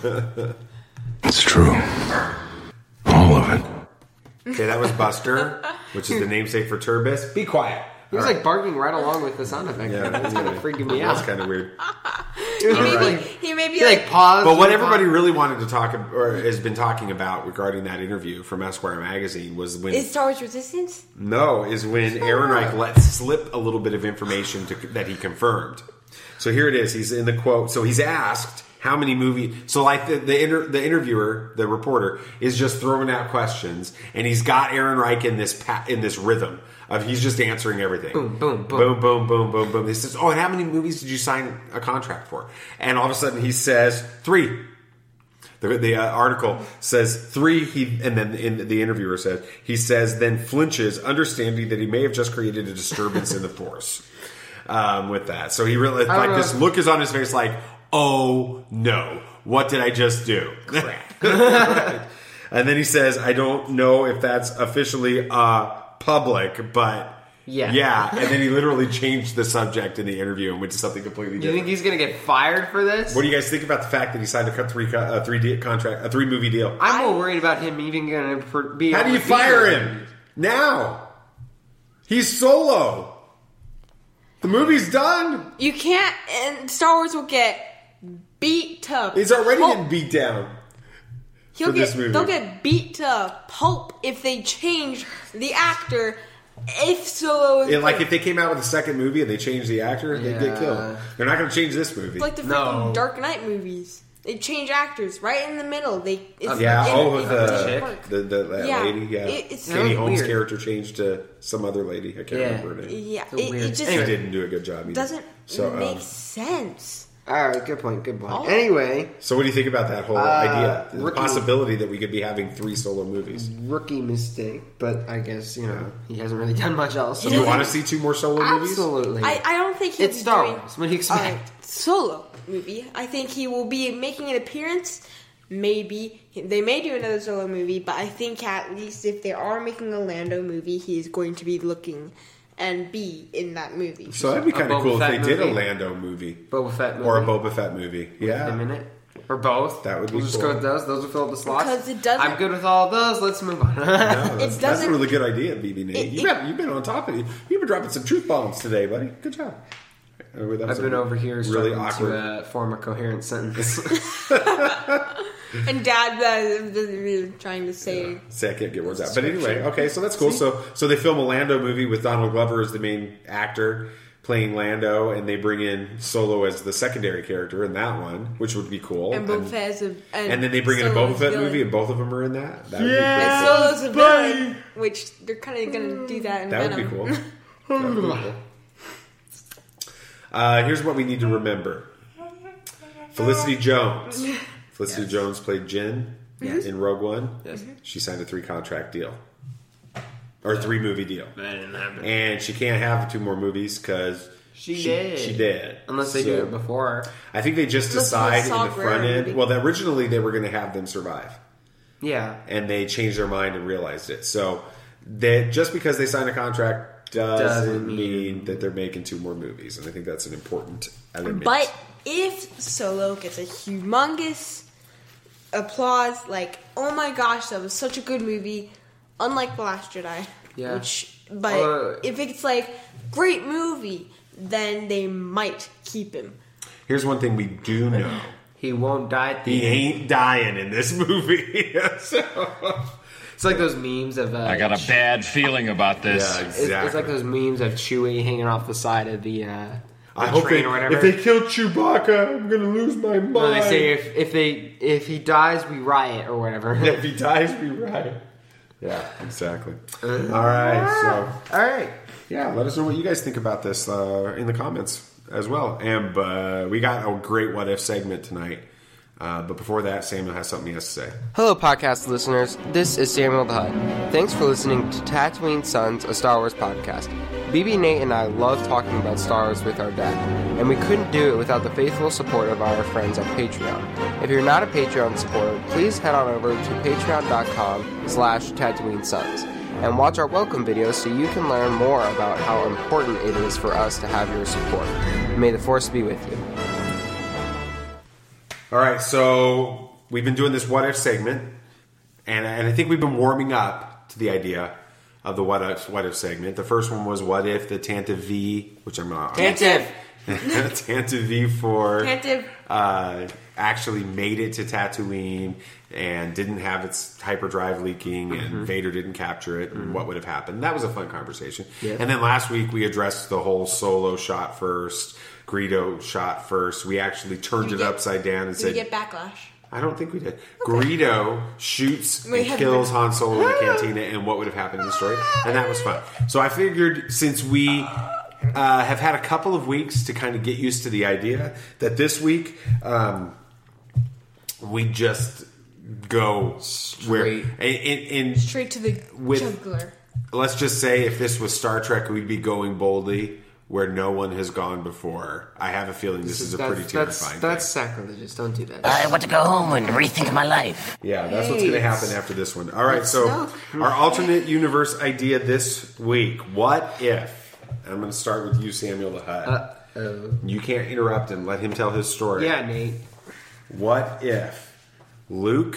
It's true. All of it. Okay, that was Buster, which is the namesake for Turbis. Be quiet. he was like barking right along with the sound effect. Yeah, That's kind of freaking me That's out. kind of weird. he, may Alright. be, he may be He like, like paused. But what and everybody paused. really wanted to talk ab- or has been talking about regarding that interview from Esquire magazine was when is Star Wars Resistance? no is when Aaron Reich let slip a little bit of information to, that he confirmed. So here it is. He's in the quote. So he's asked how many movies. So like the the, inter, the interviewer, the reporter, is just throwing out questions, and he's got Aaron Reich in this pa- in this rhythm of he's just answering everything. Boom, boom, boom. boom, boom, boom, boom, boom. He says, "Oh, and how many movies did you sign a contract for?" And all of a sudden he says three. The, the uh, article says three, he, and then in the interviewer says, he says, then flinches, understanding that he may have just created a disturbance in the force um, with that. So he really, I like, don't this know. look is on his face like, oh no, what did I just do? Crap. Right. And then he says, I don't know if that's officially uh, public, but Yeah. Yeah, and then he literally changed the subject in the interview and went to something completely Do you different. think he's going to get fired for this? What do you guys think about the fact that he signed a cut three co- a three de- contract a three movie deal? I'm more worried about him even going to be. How do you fire him now? He's Solo. The movie's done. You can't, and Star Wars will get beat up. He's already pulp. getting beat down. He'll for get, this movie. They'll get beat to pulp if they change the actor. If Solo is And like if they came out with a second movie and they changed the actor, they'd get Yeah. killed. They're not going to change this movie. like the No. freaking Dark Knight movies. They change actors right in the middle. They it's yeah, in, oh, in the Disney Park. the, the that Yeah. lady, yeah. It- it's- Katie That was Holmes' weird. character changed to some other lady. I can't Yeah. remember her name. Yeah, It's a it, weird- it just She Anyway. didn't do a good job either. doesn't So, um, make sense. All right, good point, good point. Oh. Anyway, So what do you think about that whole Uh, idea? The rookie- possibility that we could be having three solo movies. rookie mistake, but I guess, you know, he hasn't really done much else. Do you want to see two more solo movies? Absolutely. I, I don't think he'll It's be Star doing Wars. What do you expect? a solo movie. I think he will be making an appearance. Maybe they may do another solo movie, but I think at least if they are making a Lando movie, he is going to be looking and be in that movie. So that'd be kind of Boba cool if Fett they did a movie? Lando movie. Boba Fett movie. Or a Boba Fett movie. Yeah. A minute. Or both. That would be We'll just cool. go with those. Those will fill up the slots. Because it doesn't- I'm good with all of those. Let's move on. No, that's, that's a doesn't- really good idea, B B Nate. It- You've, it- been, you've been on top of it. You've been dropping some truth bombs today, buddy. Good job. Uh, that was I've a been over here really struggling awkward. to uh, form a coherent sentence. And Dad uh, is trying to say, Say I can't get words out. But anyway, okay, so that's cool. So so they film a Lando movie with Donald Glover as the main actor playing Lando, and they bring in Solo as the secondary character in that one, which would be cool. and Boba Fett is a, and, and then they bring in a Solo's Boba Fett villain. movie, and both of them are in that. That would And be pretty Solo's a villain, which they're kind of going to do that in cool. That would Venom. be cool. That would be cool. Uh, here's what we need to remember: Felicity Jones. Felicity Yes. Jones played Jyn Yes. in Rogue One. Yes. She signed a three contract deal. Or a three movie deal. That didn't happen. And she can't have two more movies because She she did. She did. Unless they So, do it before. I think they just Unless it's a decide in Saw the front Gerrera end. movie. Well, originally they were going to have them survive. Yeah. And they changed their mind and realized it. So that just because they signed a contract doesn't, Doesn't mean, mean- that they're making two more movies. And I think that's an important element. But if Solo gets a humongous applause, like, oh my gosh, that was such a good movie, unlike The Last Jedi. Yeah. Which, but Uh, if it's like, great movie, then they might keep him. Here's one thing we do know. He won't die at the He end. ain't dying in this movie. So- It's like those memes of. Uh, I got a bad feeling about this. Yeah, It's, exactly. it's like those memes of Chewie hanging off the side of the, uh, I the hope train they, or whatever. if they kill Chewbacca, I'm going to lose my mind. No, they say if, if they if he dies, we riot or whatever. if he dies, we riot. Yeah, exactly. All right, so All right. yeah, let us know what you guys think about this uh, in the comments as well. And uh, we got a great what if segment tonight. Uh, but before that, Samuel has something he has to say. Hello, podcast listeners. This is Samuel the Hutt. Thanks for listening to Tatooine Sons, a Star Wars podcast. B B, Nate, and I love talking about Star Wars with our dad, and we couldn't do it without the faithful support of our friends at Patreon. If you're not a Patreon supporter, please head on over to patreon.com slash Tatooine Sons and watch our welcome videos so you can learn more about how important it is for us to have your support. May the Force be with you. All right, so we've been doing this what if segment, and, and I think we've been warming up to the idea of the what if, what if segment. The first one was what if the Tantive V, which I'm not. Tantive. Tantive V four Tantive. uh, actually made it to Tatooine and didn't have its hyperdrive leaking, and Mm-hmm. Vader didn't capture it, and what would have happened. That was a fun conversation. Yeah. And then last week we addressed the whole Solo shot first, Greedo shot first. We actually turned Did it you get- upside down and Did you said, get backlash? I don't think we did. Greedo shoots We and had- kills Han Solo in the cantina, and what would have happened in the story, and that was fun. So I figured since we uh, have had a couple of weeks to kind of get used to the idea, that this week um, we just go where Straight. in, in, in Straight to the With- jugular. let's just say if this was Star Trek, we'd be going boldly where no one has gone before. I have a feeling this is a pretty that's, terrifying that's thing. sacrilegious. Don't do that. I want to go home and rethink my life. Yeah, that's what's going to happen after this one. All right, It's so not- our alternate universe idea this week. What if I'm going to start with you, Samuel the Hutt. Uh-oh. You can't interrupt him. Let him tell his story. Yeah, Nate. What if Luke...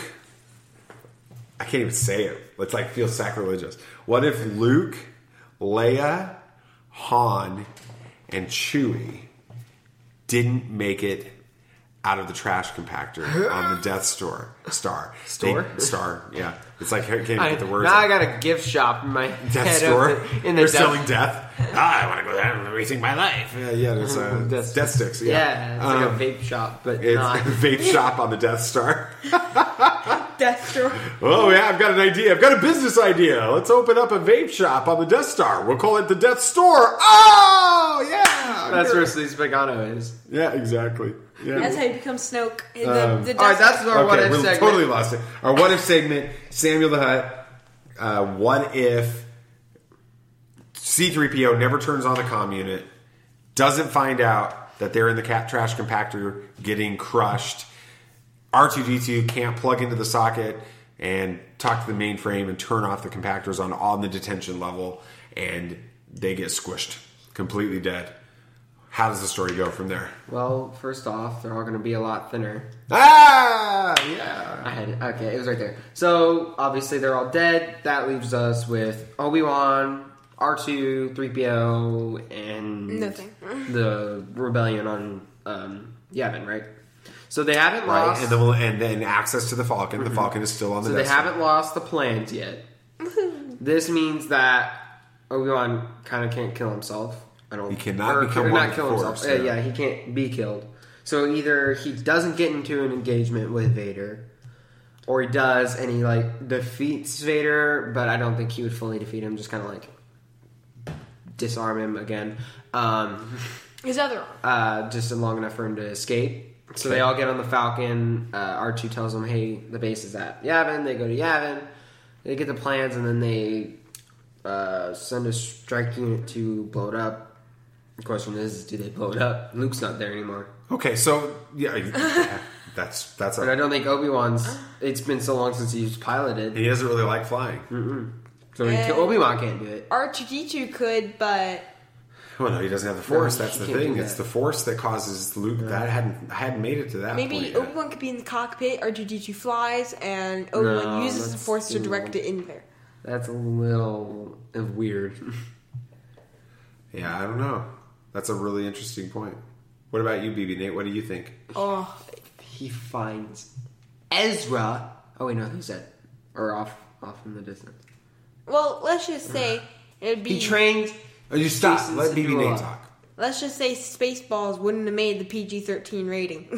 I can't even say it. It's like feels sacrilegious. What if Luke, Leia, Han, and Chewie didn't make it out of the trash compactor on the Death Star? Star. Store? They, star, yeah. It's like, I can't even I, get the words now out. I got a gift shop in my Death head. Store? Of the, in the They're death, selling death? Ah, I want to go there and rethink my life. Yeah, yeah, there's uh, Death- death sticks. Yeah, Yeah, it's Um, like a vape shop, but It's not. a vape shop on the Death Star. Death Star. Oh, yeah, I've got an idea. I've got a business idea. Let's open up a vape shop on the Death Star. We'll call it the Death Store. Oh, yeah. That's where Sleaze Pagano is. Yeah, exactly. Yeah. That's how you become Snoke. The, Um, the All right, that's our what Okay, if we segment. totally lost it. Our what if segment, Samuel the Hutt. Uh, what if C three P O never turns on the comm unit, doesn't find out that they're in the cat trash compactor getting crushed, R two D two can't plug into the socket and talk to the mainframe and turn off the compactors on, on the detention level, and they get squished, completely dead. How does the story go from there? Well, first off, they're all going to be a lot thinner. Ah, yeah. I had it. Okay, it was right there. So, obviously, they're all dead. That leaves us with Obi-Wan, R two, three P O, and Nothing. the rebellion on um, Yavin, right? So they haven't Right, lost. and then, we'll, and then access to the Falcon. The Falcon is still on the so they Death Star. haven't lost the plans yet. This means that Obi-Wan kind of can't kill himself. I don't. He cannot or, become or one not with kill the himself. Force, Uh, yeah. yeah, he can't be killed. So either he doesn't get into an engagement with Vader, or he does and he like defeats Vader, but I don't think he would fully defeat him. Just kind of like disarm him again. Um, His other arm. uh, just long enough for him to escape. So they all get on the Falcon. Uh, R two tells them, "Hey, the base is at Yavin." They go to Yavin. They get the plans, and then they uh, send a strike unit to blow it up. The question is, do they blow it up? Luke's not there anymore. Okay, so yeah, yeah, that's that's But I a, don't think Obi-Wan's... It's been so long since he's piloted. he doesn't really like flying. So he, And- Obi-Wan can't do it. R two D two could, but Well, no, he doesn't have the Force. No, That's he the can't thing. do It's that. the Force that causes Luke. That hadn't I hadn't made it to that. maybe point yet. Obi-Wan could be in the cockpit, R two D two flies, and Obi-Wan No, uses the that's Force to too- direct it in there. That's a little uh, weird. Yeah, I don't know. That's a really interesting point. What about you, B B Nate? What do you think? Oh, He finds Ezra. Oh wait, no, who's that? Or off, off in the distance. well, let's just say it'd be. He trains. Oh, you stop. Jason Let B B Segura. Nate talk. Let's just say Spaceballs wouldn't have made the P G thirteen rating.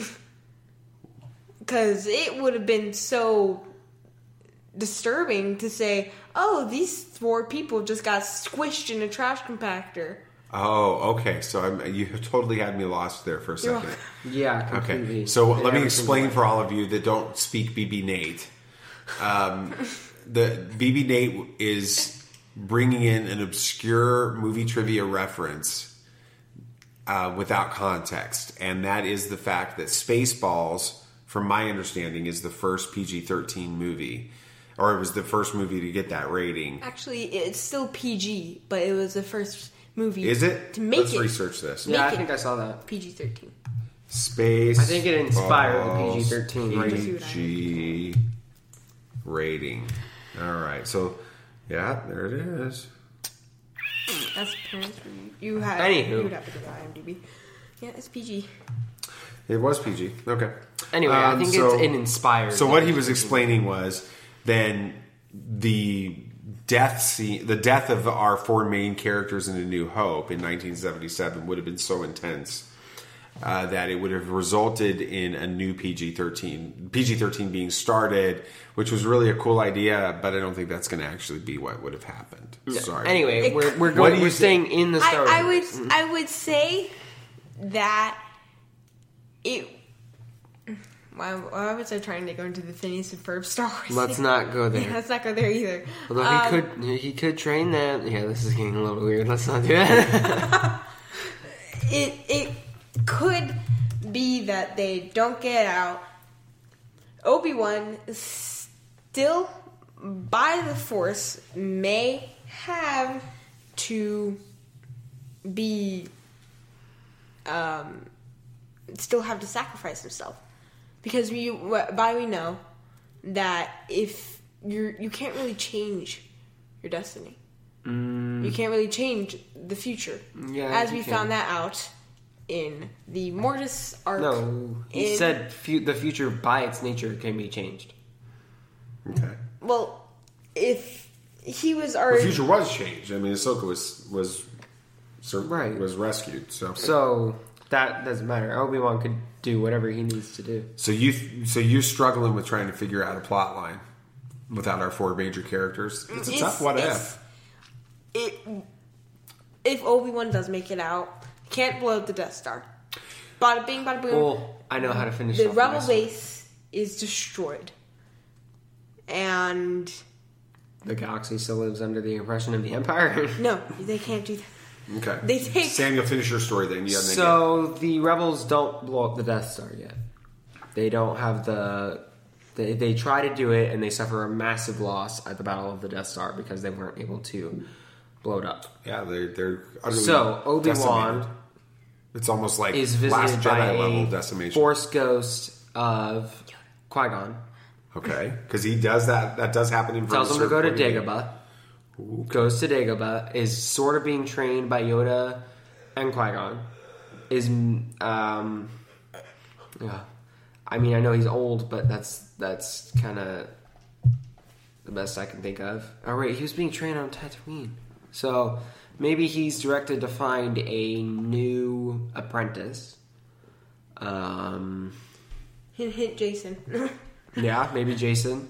Because it would have been so disturbing to say, oh, these four people just got squished in a trash compactor. Oh, okay. So I'm, you totally had me lost there for a You're second. Yeah, completely. Okay. So In let me every explain single for all of you that don't speak B B Nate. Um, the B B Nate is bringing in an obscure movie trivia reference uh, without context, and that is the fact that Spaceballs, from my understanding, is the first P G thirteen movie, or it was the first movie to get that rating. Actually, it's still P G, but it was the first movie. Is it? To make Let's it research this. Yeah, I Make it- think I saw that. P G thirteen. Space. I think it inspired the P G thirteen rating. P G rating. All right. So, yeah, there it is. That's parents review. You had. Anywho. You would have to go to IMDb. Yeah, it's P G. It was P G. Okay. Anyway, I Um, think so- it's an inspired. So what he was explaining was then the death scene, the death of our four main characters in A New Hope in nineteen seventy-seven would have been so intense uh, that it would have resulted in a new P G thirteen, P G thirteen being started, which was really a cool idea, but I don't think that's going to actually be what would have happened. Sorry. Anyway, It- we're we're What going. do We're you staying in the Star Wars. I, I would. universe. I would say that it. Why, why was I trying to go into the Phineas and Ferb Star Wars? Let's thing? not go there. Yeah, let's not go there either. Although Um, he could, he could train them. Yeah, this is getting a little weird. Let's not do that. it it could be that they don't get out. Obi-Wan still, by the Force, may have to be, um, still have to sacrifice himself. Because we, by we know that if you're, you can't really change your destiny. Mm. You can't really change the future. Yeah, as we can. found that out in the Mortis arc. No, he in, said fu- the future by its nature can be changed. Okay. Well, if he was already... The future was changed. I mean, Ahsoka was was right. was rescued. So so that doesn't matter. Obi-Wan could do whatever he needs to do. So you so you're struggling with trying to figure out a plot line without our four major characters. It's a It's- tough what it's- if. It, if Obi-Wan does make it out, can't blow up the Death Star. Bada bing, bada boom. Well, I know how to finish The off Rebel my story. base is destroyed. And... The galaxy still lives under the oppression of the Empire. No, they can't do that. Okay. They take... Samuel, finish your story then. You have an idea. So the rebels don't blow up the Death Star yet. They don't have the... They, they try to do it, and they suffer a massive loss at the Battle of the Death Star because they weren't able to blow it up. Yeah, they're they're utterly So Obi-Wan decimated. It's almost like is Last visited by Jedi level a decimation. Force ghost of Qui-Gon. Okay, because he does that. That does happen in. Tells him to go to Dagobah. Ooh. Goes to Dagobah. Is sort of being trained by Yoda and Qui-Gon. Is um, yeah. I mean, I know he's old, but that's that's kind of the best I can think of. Oh, right, he was being trained on Tatooine, so maybe he's directed to find a new apprentice. Um, Hint, hint, Jason. yeah, maybe Jason.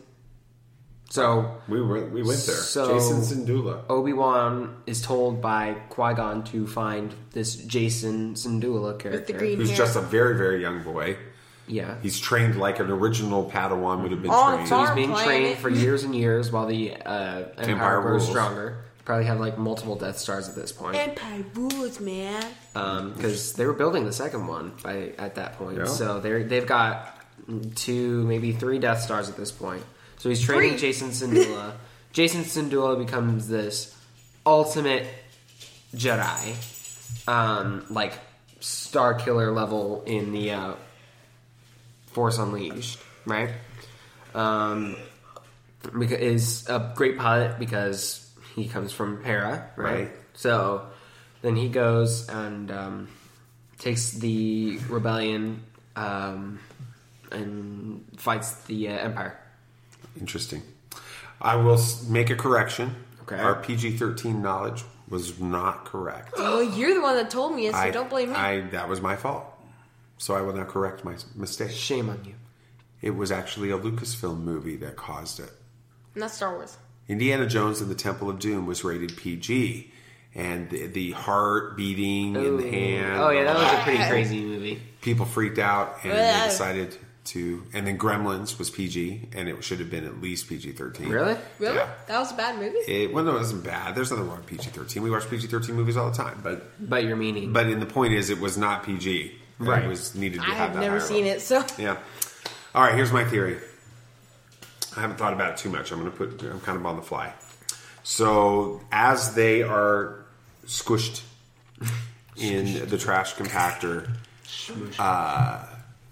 So we were, we went there. So Jason Syndulla. Obi-Wan is told by Qui-Gon to find this Jason Syndulla character, green Who's hair. just a very very young boy. Yeah, He's trained like an original Padawan would have been On trained. so he's Farm being planet. trained for years and years while the uh, Empire, Empire grows rules. stronger. Probably have like multiple Death Stars at this point. Empire rules, man. Because they were building the second one by at that point, Yeah. so they they've got two, maybe three Death Stars at this point. So he's training Three. Jason Syndulla. Jason Syndulla becomes this ultimate Jedi, um, like Star Killer level in the uh, Force Unleashed, right? Um, because is a great pilot because he comes from Hera, right? Right. So then he goes and um, takes the rebellion um, and fights the uh, Empire. Interesting. I will s- make a correction. Okay. Our P G thirteen knowledge was not correct. Well, you're the one that told me it, so I, don't blame me. I that was my fault. So I will now correct my mistake. Shame on you. It was actually a Lucasfilm movie that caused it. Not Star Wars. Indiana Jones and the Temple of Doom was rated P G, and the, the heart beating in the hand. Oh yeah, that was a pretty crazy movie. People freaked out, and Ugh. they decided to. And then Gremlins was P G, and it should have been at least P G thirteen. Really? Really? Yeah. That was a bad movie? It, well, no, it wasn't bad. There's nothing wrong with P G thirteen. We watch P G thirteen movies all the time, but But your meaning. but in the point is, it was not P G. Right. It was needed to I have have that never higher seen level. it, so... Yeah. All right. Here's my theory. I haven't thought about it too much. I'm going to put. I'm kind of on the fly. So as they are squished in the trash compactor, uh,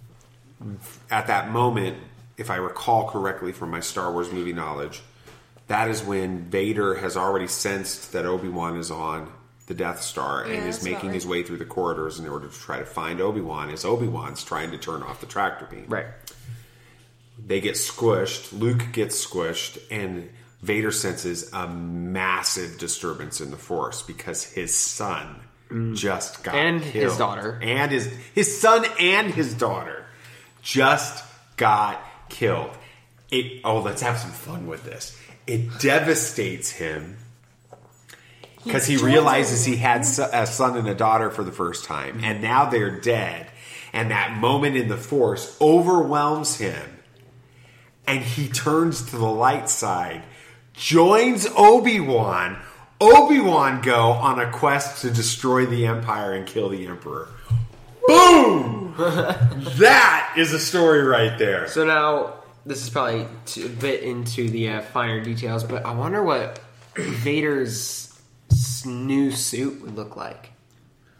at that moment, if I recall correctly from my Star Wars movie knowledge, that is when Vader has already sensed that Obi-Wan is on the Death Star Yeah, and is that's about making his right. way through the corridors in order to try to find Obi-Wan as Obi-Wan's trying to turn off the tractor beam. right. They get squished, Luke gets squished, and Vader senses a massive disturbance in the Force because his son just got And killed. his daughter. And his his son and his daughter just got killed. It oh, let's have some fun with this. It devastates him because he realizes he had so- a son and a daughter for the first time, and now they're dead. And that moment in the Force overwhelms him, and he turns to the light side, joins Obi-Wan. Obi-Wan go on a quest to destroy the Empire and kill the Emperor. Boom! That is a story right there. So now, this is probably t- a bit into the uh, finer details, but I wonder what Vader's s- new suit would look like.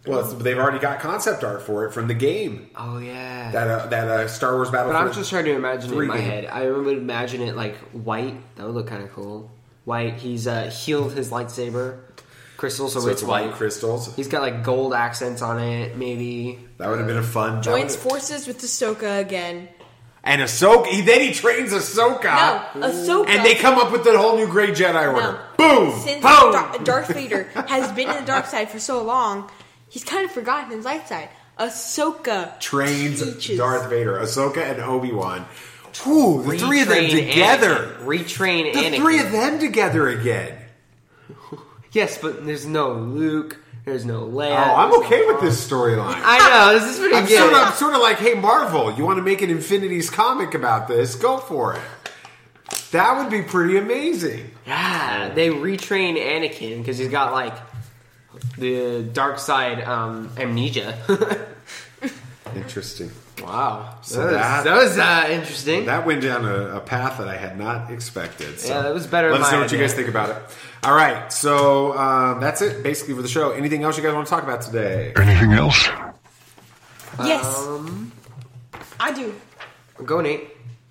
Well, it's, they've already got concept art for it from the game. Oh yeah. That uh, that uh, Star Wars But Battlefront. I'm just trying to imagine it in my game. head. I would imagine it like white. That would look kind of cool. White. He's uh, healed his lightsaber crystals, so, So it's it's white. white crystals. He's got like gold accents on it. Maybe That would have been a fun. that Joins would've- forces with Ahsoka again. And Ahsoka. He, then he trains Ahsoka. No, Ahsoka. And they come up with the whole new Grey Jedi Order. No. Boom! Since Boom! Dar- Darth Vader has been in the dark side for so long, he's kind of forgotten his light side. Ahsoka Trains teaches. Darth Vader, Ahsoka, and Obi-Wan. Ooh, the three of them Retrain together. Anakin. Retrain The Anakin. three of them together again. Yes, but there's no Luke. There's no Leia. Oh, I'm there's okay no with Han. this storyline. I know this is pretty I'm good. sort, of, I'm sort of like, hey, Marvel, you want to make an Infinities comic about this? Go for it. That would be pretty amazing. Yeah, they retrain Anakin because he's got like the dark side um, amnesia. Interesting. Wow, So that, that- was, that was uh, interesting. That went down a, a path that I had not expected. So Yeah, that was better Let than us know my what you idea. guys think about it. All right, so um, that's it basically for the show. Anything else you guys want to talk about today? Anything else? Yes, Um, I do. go Nate.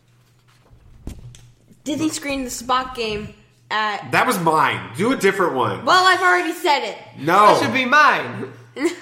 Disney screened the Spock game at. That was mine. Do a different one. Well, I've already said it. No. That should be mine.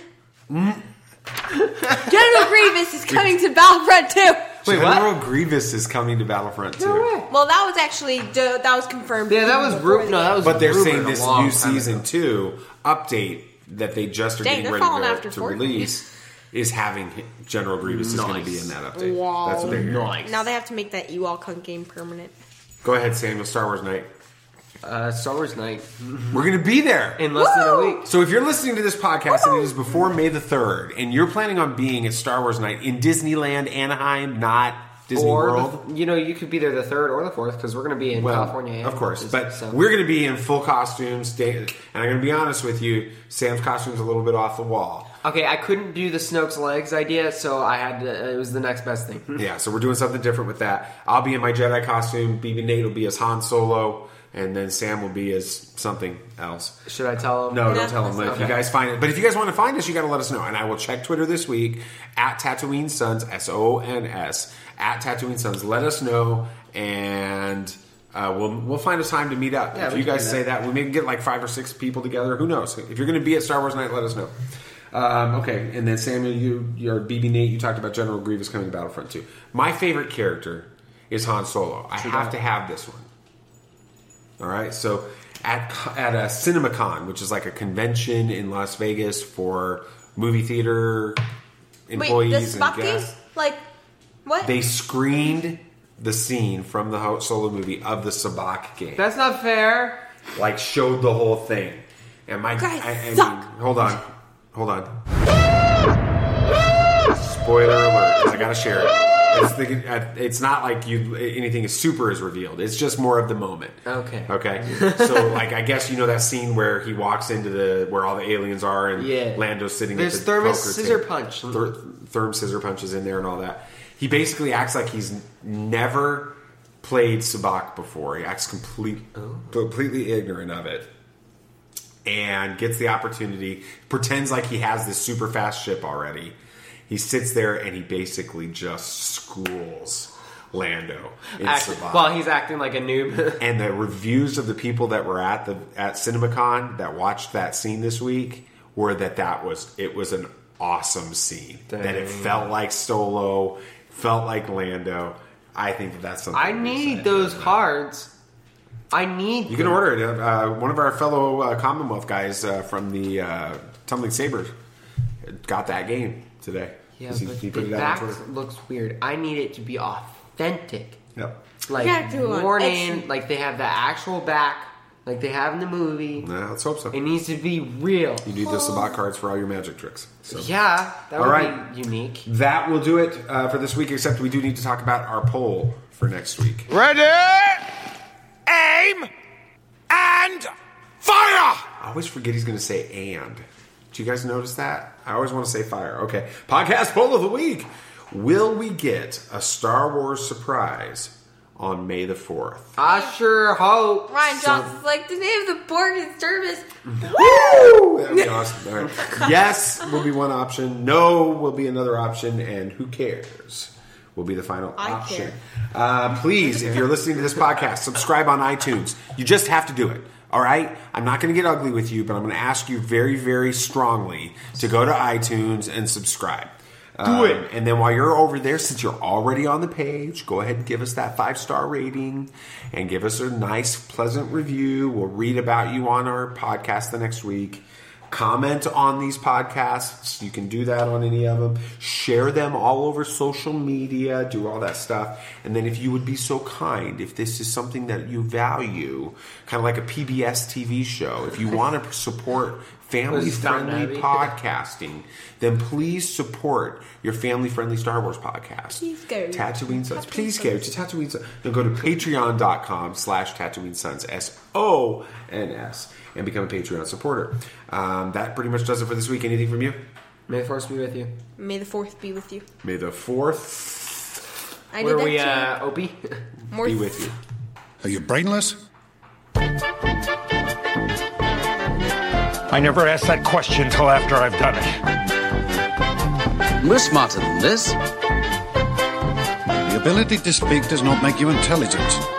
General Grievous is coming to Battlefront two. Wait, what? General Grievous is coming to Battlefront two. Well, that was actually that was confirmed. Yeah, that was before ru- the no, that game. was. But they're rumored saying a this long new time season ago. two update that they just are Dang, getting they're ready following to, after to Fortnite. release is having General Grievous is going to be Nice. in that update. Wow. That's what they're hearing. Nice. Now they have to make that Ewok Hunt game permanent. Go ahead, Samuel. Star Wars Night. Uh, Star Wars Night We're going to be there. in less than a week. So if you're listening to this podcast and it is before May the third, and you're planning on being at Star Wars Night in Disneyland, Anaheim, not Disney Or World. the, you know, you could be there the third or the fourth because we're going to be in Well, California. and of course, Disney, but so. we're going to be in full costumes. Dan- And I'm going to be honest with you, Sam's costume's a little bit off the wall. Okay, I couldn't do the Snoke's legs idea, so I had to. It was the next best thing. Yeah, so we're doing something different with that. I'll be in my Jedi costume. B B Nate will be as Han Solo, and then Sam will be as something else. Should I tell him? No, Yeah, don't tell them. that's If you okay. guys find it, but if you guys want to find us, you got to let us know, and I will check Twitter this week at Tatooine Sons S O N S at Tatooine Sons. Let us know, and uh, we'll we'll find a time to meet up. Yeah, if we you can guys do say that. that, we may get like five or six people together. Who knows? If you're going to be at Star Wars Night, let us know. Um, okay, and then Samuel, you, your B B Nate, you talked about General Grievous coming to Battlefront two. My favorite character is Han Solo. I have to have this one. All right, so at at a CinemaCon, which is like a convention in Las Vegas for movie theater employees Wait, the Spock and game? guests, Like, what? they screened the scene from the Ho- Solo movie of the Sabacc game. That's not fair. like showed the whole thing. And my, guys I, I mean, suck. hold on, hold on. Spoiler alert! 'Cause I gotta share it. It's, the, uh, it's not like you anything is super is revealed. It's just more of the moment. Okay. Okay. So like I guess you know that scene where he walks into the where all the aliens are and Yeah. Lando's sitting. There's at the Thermos poker scissor table. punch. Ther- Therm scissor punches in there and all that. He basically acts like he's never played Sabacc before. He acts complete, completely ignorant of it, and gets the opportunity. Pretends like he has this super fast ship already. He sits there and he basically just schools Lando in Act, Sabacc. while he's acting like a noob. And the reviews of the people that were at the at CinemaCon that watched that scene this week were that that was it was an awesome scene. Dang. That it felt like Solo, felt like Lando. I think that that's something I we need said. those cards. I need. You can order it. Uh, one of our fellow uh, Commonwealth guys uh, from the uh, Tumbling Sabers got that game today. Yeah, he, but he the put it out back on Twitter. looks weird. I need it to be authentic. Yep. Like You gotta do it on worn Etsy. in, like they have the actual back, like they have in the movie. Nah, let's hope so. It needs to be real. You need those Sabacc cards for all your magic tricks. So. Yeah, that All would right. be unique. That will do it uh, for this week, except we do need to talk about our poll for next week. Ready? Aim and fire! I always forget he's going to say and. Do you guys notice that? I always want to say fire. Okay. Podcast poll of the week. Will we get a Star Wars surprise on May the fourth. I sure hope. Ryan Johnson's like, the name of the board is Jervis. Woo! That would be awesome. All right. Yes will be one option. No will be another option. And who cares will be the final I option. Uh, please, if you're listening to this podcast, subscribe on iTunes. You just have to do it. All right? I'm not going to get ugly with you, but I'm going to ask you very, very strongly to go to iTunes and subscribe. Do um, it. And then while you're over there, since you're already on the page, go ahead and give us that five-star rating and give us a nice, pleasant review. We'll read about you on our podcast the next week. Comment on these podcasts. You can do that on any of them. Share them all over social media. Do all that stuff. And then if you would be so kind, if this is something that you value, kind of like a P B S T V show, if you want to support family-friendly podcasting, then please support your family-friendly Star Wars podcast. Please go. Tatooine Sons. Please go to Tatooine Sons. Then go to patreon.com slash Tatooine Sons, S O N S, and become a Patreon supporter. Um, that pretty much does it for this week. Anything from you? May the Force be with you. May the fourth be with you. May the fourth I Where did are we, that uh, Opie? be with you. Are you brainless? I never asked that question until after I've done it. We're smarter than this. The ability to speak does not make you intelligent.